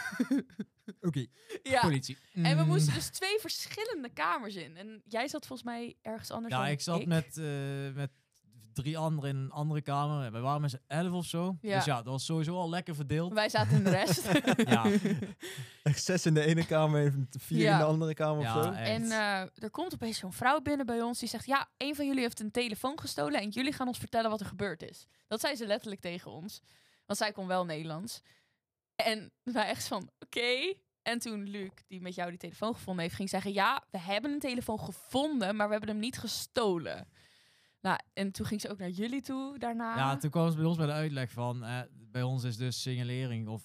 Oké, Ja. politie. En we Mm. moesten dus 2 verschillende kamers in. En jij zat volgens mij ergens anders Ja, dan ik zat met 3 anderen in een andere kamer. We waren met z'n 11 of zo. Ja. Dus ja, dat was sowieso al lekker verdeeld. Wij zaten in de rest. Ja, Echt 6 in de ene kamer en 4 Ja. in de andere kamer Ja, of zo. echt. En er komt opeens zo'n vrouw binnen bij ons. Die zegt, ja, een van jullie heeft een telefoon gestolen. En jullie gaan ons vertellen wat er gebeurd is. Dat zei ze letterlijk tegen ons. Want zij kon wel Nederlands. En wij echt van, oké. En toen Luc, die met jou die telefoon gevonden heeft, ging zeggen... Ja, we hebben een telefoon gevonden, maar we hebben hem niet gestolen. Nou, en toen ging ze ook naar jullie toe daarna. ja, toen kwam ze bij ons bij de uitleg van... bij ons is dus signalering of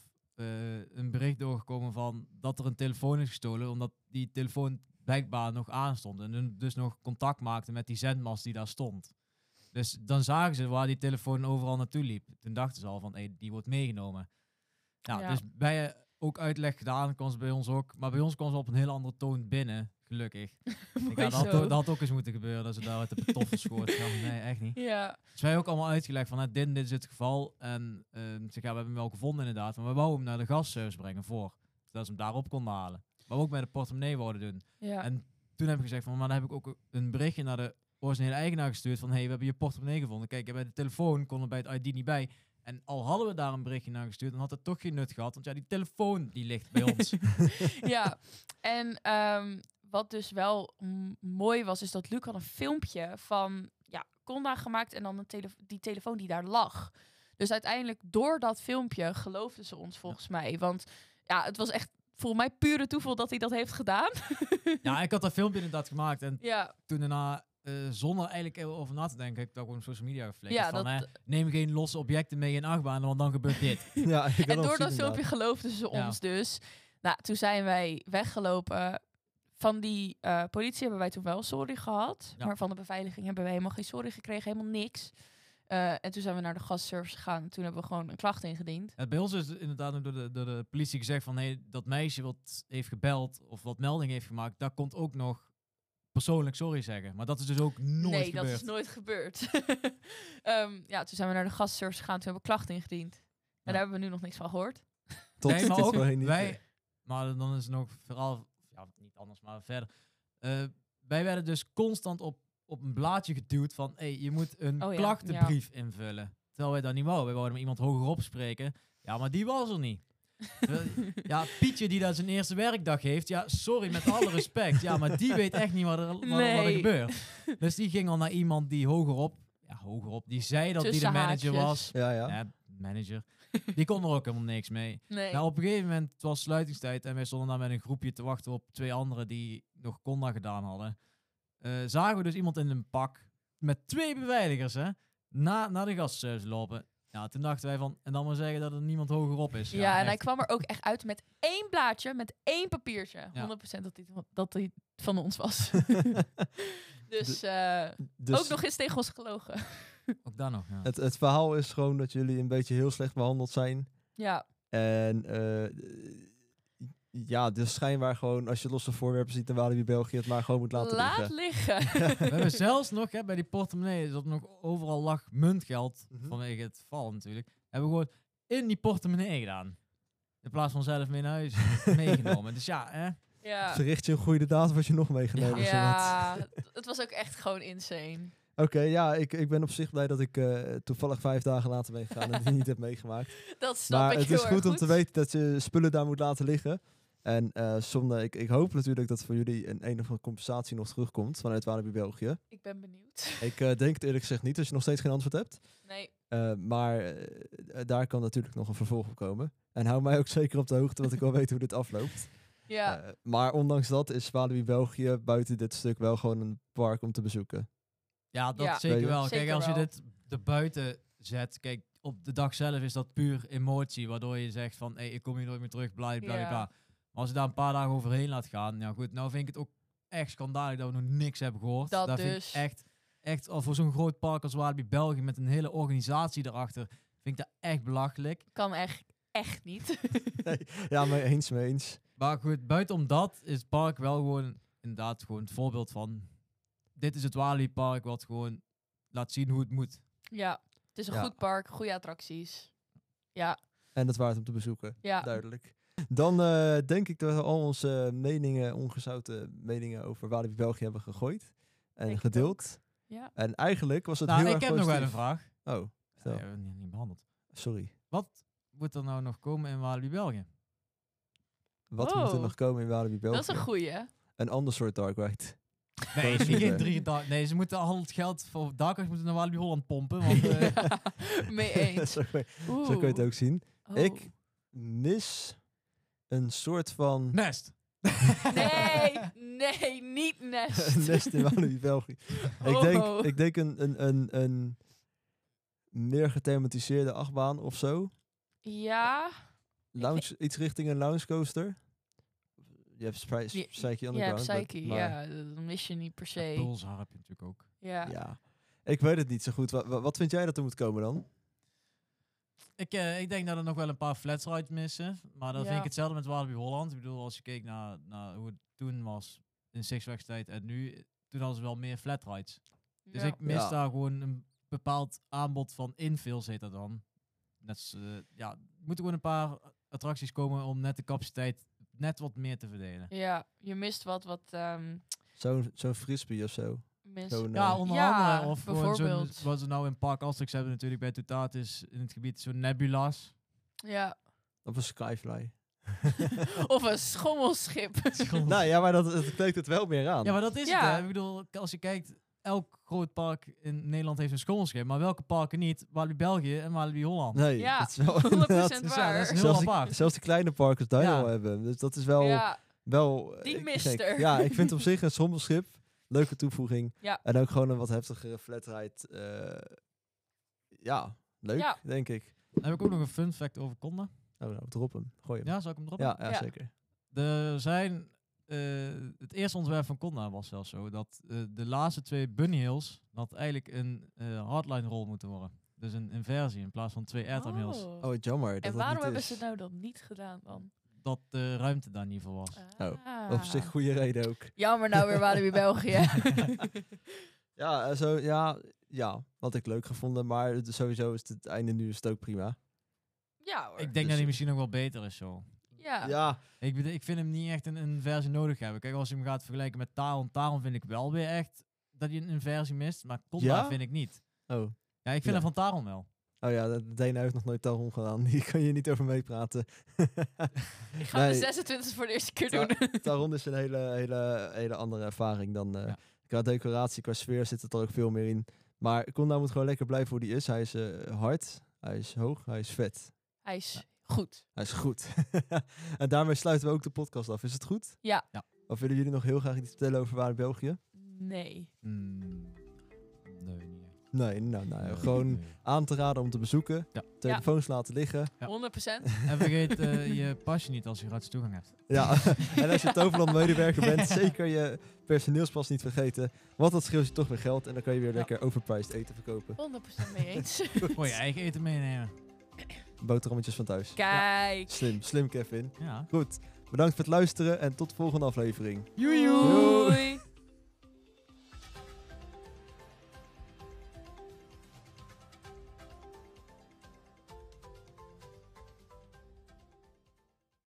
een bericht doorgekomen van... dat er een telefoon is gestolen, omdat die telefoon blijkbaar nog aanstond. En dus nog contact maakte met die zendmast die daar stond. Dus dan zagen ze waar die telefoon overal naartoe liep. Toen dachten ze al van, die wordt meegenomen. Ja, Ja. dus bij ook uitleg gedaan, kwam ze bij ons ook. Maar bij ons kwam ze op een heel andere toon binnen. Gelukkig. Mooi Dat zo. had ook eens moeten gebeuren, dat ze daar uit de pantoffel's schoten. Nee, echt niet. Ja, Dus wij ook allemaal uitgelegd van, dit is het geval. En ze we hebben hem wel gevonden inderdaad. Maar we wouden hem naar de gasservice brengen voor. Zodat ze hem daarop konden halen. Maar we ook met de portemonnee wouden doen. ja. En toen heb ik gezegd van, maar dan heb ik ook een berichtje naar de originele eigenaar gestuurd van, we hebben je portemonnee gevonden. Kijk, bij de telefoon kon er bij het ID niet bij. En al hadden we daar een berichtje naar gestuurd, dan had het toch geen nut gehad. Want ja, die telefoon die ligt bij ons. Ja, en wat dus wel mooi was, is dat Luc had een filmpje van Conda gemaakt en dan die telefoon die daar lag. Dus uiteindelijk door dat filmpje geloofden ze ons volgens mij. Want ja, het was echt volgens mij pure toeval dat hij dat heeft gedaan. Ja, ik had dat filmpje inderdaad gemaakt. En Ja, toen daarna, zonder eigenlijk over na te denken, heb ik dat gewoon op social media geflikkerd. Ja, van, dat- neem geen losse objecten mee in achtbanen, want dan gebeurt dit. Ja, ik en door dat filmpje geloofden ze Ja. ons dus. Nou, toen zijn wij weggelopen. Van die politie hebben wij toen wel sorry gehad. Ja. Maar van de beveiliging hebben wij helemaal geen sorry gekregen. Helemaal niks. En toen zijn we naar de gasservice gegaan. Toen hebben we gewoon een klacht ingediend. Bij ons is het inderdaad door de politie gezegd van, dat meisje wat heeft gebeld of wat melding heeft gemaakt, daar komt ook nog persoonlijk sorry zeggen. Maar dat is dus ook nooit Nee, gebeurd. dat is nooit gebeurd. Ja, toen zijn we naar de gasservice gegaan. Toen hebben we klachten ingediend. En daar hebben we nu nog niks van gehoord. Tot Nee, maar dit ook voorheen niet. maar dan is het nog vooral, ja, niet anders, maar verder. Wij werden dus constant op een blaadje geduwd van, je moet een Oh ja, klachtenbrief invullen. Terwijl wij dat niet wouden. Wij wouden met iemand hogerop spreken. Ja, maar die was er niet. Ja, Pietje die dat zijn eerste werkdag heeft. Ja, sorry, met alle respect. Ja, maar die weet echt niet wat er Nee. gebeurt. Dus die ging al naar iemand die hogerop, die zei dat die de Tussen manager haakjes. was. Ja, ja. Ja, manager. Die kon er ook helemaal niks mee. Nee. Nou, op een gegeven moment, het was sluitingstijd en wij stonden daar met een groepje te wachten op 2 anderen die nog Conda gedaan hadden. Zagen we dus iemand in een pak met 2 beveiligers, hè, naar de gasservice lopen. Ja, toen dachten wij van, en dan maar zeggen dat er niemand hogerop is. Ja, en hij echt. kwam er ook echt uit met 1 blaadje, met 1 papiertje. Ja. 100% dat hij van ons was. Dus, Dus ook nog eens tegen ons gelogen. Ook daar nog, ja. het verhaal is gewoon dat jullie een beetje heel slecht behandeld zijn. Ja, En ja, dus schijnbaar gewoon, als je losse voorwerpen ziet in Walibi België, het maar gewoon moet laten laat liggen. liggen. We hebben zelfs nog, hè, bij die portemonnee, dat nog overal lag muntgeld, Mhm. vanwege het val natuurlijk, hebben we gewoon in die portemonnee gedaan. In plaats van zelf mee naar huis meegenomen. Dus ja, hè. Ja, Verricht je een goede daad, word je nog meegenomen. zowat. ja het was ook echt gewoon insane. Oké, ja, ik ben op zich blij dat ik toevallig 5 dagen later ben gegaan en het niet heb meegemaakt. Dat snap Maar ik het heel is erg goed om te weten dat je spullen daar moet laten liggen. En ik hoop natuurlijk dat voor jullie een of andere compensatie nog terugkomt vanuit Walibi België. Ik ben benieuwd. Ik denk het eerlijk gezegd niet als je nog steeds geen antwoord hebt. Nee, Maar daar kan natuurlijk nog een vervolg op komen. En hou mij ook zeker op de hoogte, want ik wil weten hoe dit afloopt. ja. Maar ondanks dat is Walibi België buiten dit stuk wel gewoon een park om te bezoeken. Ja, dat Ja. zeker wel. Zeker Kijk, als je wel. dit erbuiten zet, kijk, op de dag zelf is dat puur emotie, waardoor je zegt van, ik kom hier nooit meer terug, bla bla Ja. bla. Maar als je daar een paar dagen overheen laat gaan, ja goed, nou vind ik het ook echt schandalig dat we nog niks hebben gehoord. Dat Vind dus. ik echt al voor zo'n groot park als Walibi België met een hele organisatie erachter, vind ik dat echt belachelijk. Kan echt niet. Ja, mee eens. Maar goed, buitenom dat is het park wel gewoon inderdaad gewoon het voorbeeld van, dit is het Walibi Park wat gewoon laat zien hoe het moet. Ja, het is een Ja. goed park, goede attracties. Ja, En dat waard om te bezoeken, ja. duidelijk. Dan denk ik dat we al onze meningen, ongezouten meningen over Walibi België hebben gegooid. En Denk ik gedeeld. Ja. En eigenlijk was het Nou, heel ik erg heb nog wel een positief. vraag. Oh, Ja, stel. die hebben we niet behandeld. Sorry. Wat moet er nou nog komen in Walibi België? Wat moet er Wow. nog komen in Walibi België? Dat is een goeie. Een ander soort dark ride. Nee, Gewoon niet geen super. 3 dagen. Nee, ze moeten al het geld voor Darkers moeten naar Walibi Holland pompen. Want, Mee eens. zo kun Oeh. je het ook zien. Oh. Ik mis een soort van Nest. Nee, niet Nest. een nest in Walibi België. Oh. Ik denk een meer gethematiseerde achtbaan of zo. Ja. Lounge, iets richting een lounge coaster. Je hebt Ja, Psyche Ja, Underground. Psyche. maar- Ja, dat mis je niet per se. Pulsar heb je natuurlijk ook. Ja. Ja. Ik weet het niet zo goed. Wat vind jij dat er moet komen dan? Ik denk dat er nog wel een paar flats eruit missen. Maar dan Ja. vind ik hetzelfde met Walibi Holland. Ik bedoel, als je keek naar hoe het toen was, in Six Flags tijd en nu, toen hadden ze wel meer flat rides. Dus Ja. ik mis Ja. daar gewoon een bepaald aanbod van infills, heet dat dan. Net is, er moeten gewoon een paar attracties komen om net de capaciteit net wat meer te verdelen. Ja, je mist wat Zo'n frisbee of zo. mist. Zo'n, Ja, onder Ja, andere. Of gewoon zo'n, bijvoorbeeld. wat ze nou in Park Asterix hebben natuurlijk bij Toutatis in het gebied, zo'n nebula's. Ja. Of een skyfly. Of een schommelschip. Nou ja, maar dat kleedt het wel meer aan. Ja, maar dat is Ja. het. Hè. Ik bedoel, als je kijkt, elk groot park in Nederland heeft een schoolschip, maar welke parken niet? Walibi België en Walibi Holland. Nee, Ja, dat is wel 100% inderdaad- Dus ja, waar. dat is heel zelfs, apart. zelfs die kleine parkers daar Ja. al hebben. Dus dat is wel... Ja, wel Die ik- mist gek. er. Ja, ik vind op zich een schommelschip leuke toevoeging. Ja. En ook gewoon een wat heftigere flatride. Ja, leuk, Ja. denk ik. Dan heb ik ook nog een fun fact over Conda. Oh, nou, drop hem. Gooi hem. Ja, zal ik hem erop? Ja, ja, Ja. zeker. Er zijn, het eerste ontwerp van Conda was zelfs zo, dat de laatste 2 bunny hills, dat eigenlijk een hardline roll moeten worden. Dus een inversie in plaats van 2 airtime hills. Oh. Oh, jammer. Dat En dat waarom niet hebben is. ze het nou dan niet gedaan dan? Nou, Dat de ruimte daar niet voor was. Ah. Op zich goede reden ook. Jammer nou weer Walibi België. Ja, ja, had ik leuk gevonden. Maar sowieso is het einde nu is het ook prima. Ja hoor. Ik denk Dus- dat hij misschien ook wel beter is zo. Ja. Ja, Ik vind hem niet echt een versie nodig hebben. Kijk, als je hem gaat vergelijken met Taron vind ik wel weer echt dat hij een versie mist. Maar Conda Ja? vind ik niet. oh. Ja, ik vind Ja. hem van Taron wel. Oh ja, Dana heeft nog nooit Taron gedaan. Hier kan je niet over meepraten. Ik ga Nee. de 26 voor de eerste keer Ta- doen. Taron is een hele andere ervaring dan... Ja. Qua decoratie, qua sfeer zit het er ook veel meer in. Maar Conda moet gewoon lekker blijven hoe die is. Hij is hard, hij is hoog, hij is vet. Hij is goed. Hij is goed. En daarmee sluiten we ook de podcast af. Is het goed? Ja. Ja. Of willen jullie nog heel graag iets vertellen over Walibi België? Nee. Nee, niet echt. Nee, Nee, gewoon nee. aan te raden om te bezoeken. Ja. Telefoons laten liggen. Ja. 100%. En vergeet je pasje niet als je gratis toegang hebt. Ja, en als je Toverland medewerker bent, zeker je personeelspas niet vergeten. Want dat scheelt je toch weer geld en dan kan je weer Ja. lekker overpriced eten verkopen. 100% mee eens. Gewoon je eigen eten meenemen. Boterhammetjes van thuis. Kijk. Slim Kevin. Ja. Goed, bedankt voor het luisteren en tot de volgende aflevering. Doei.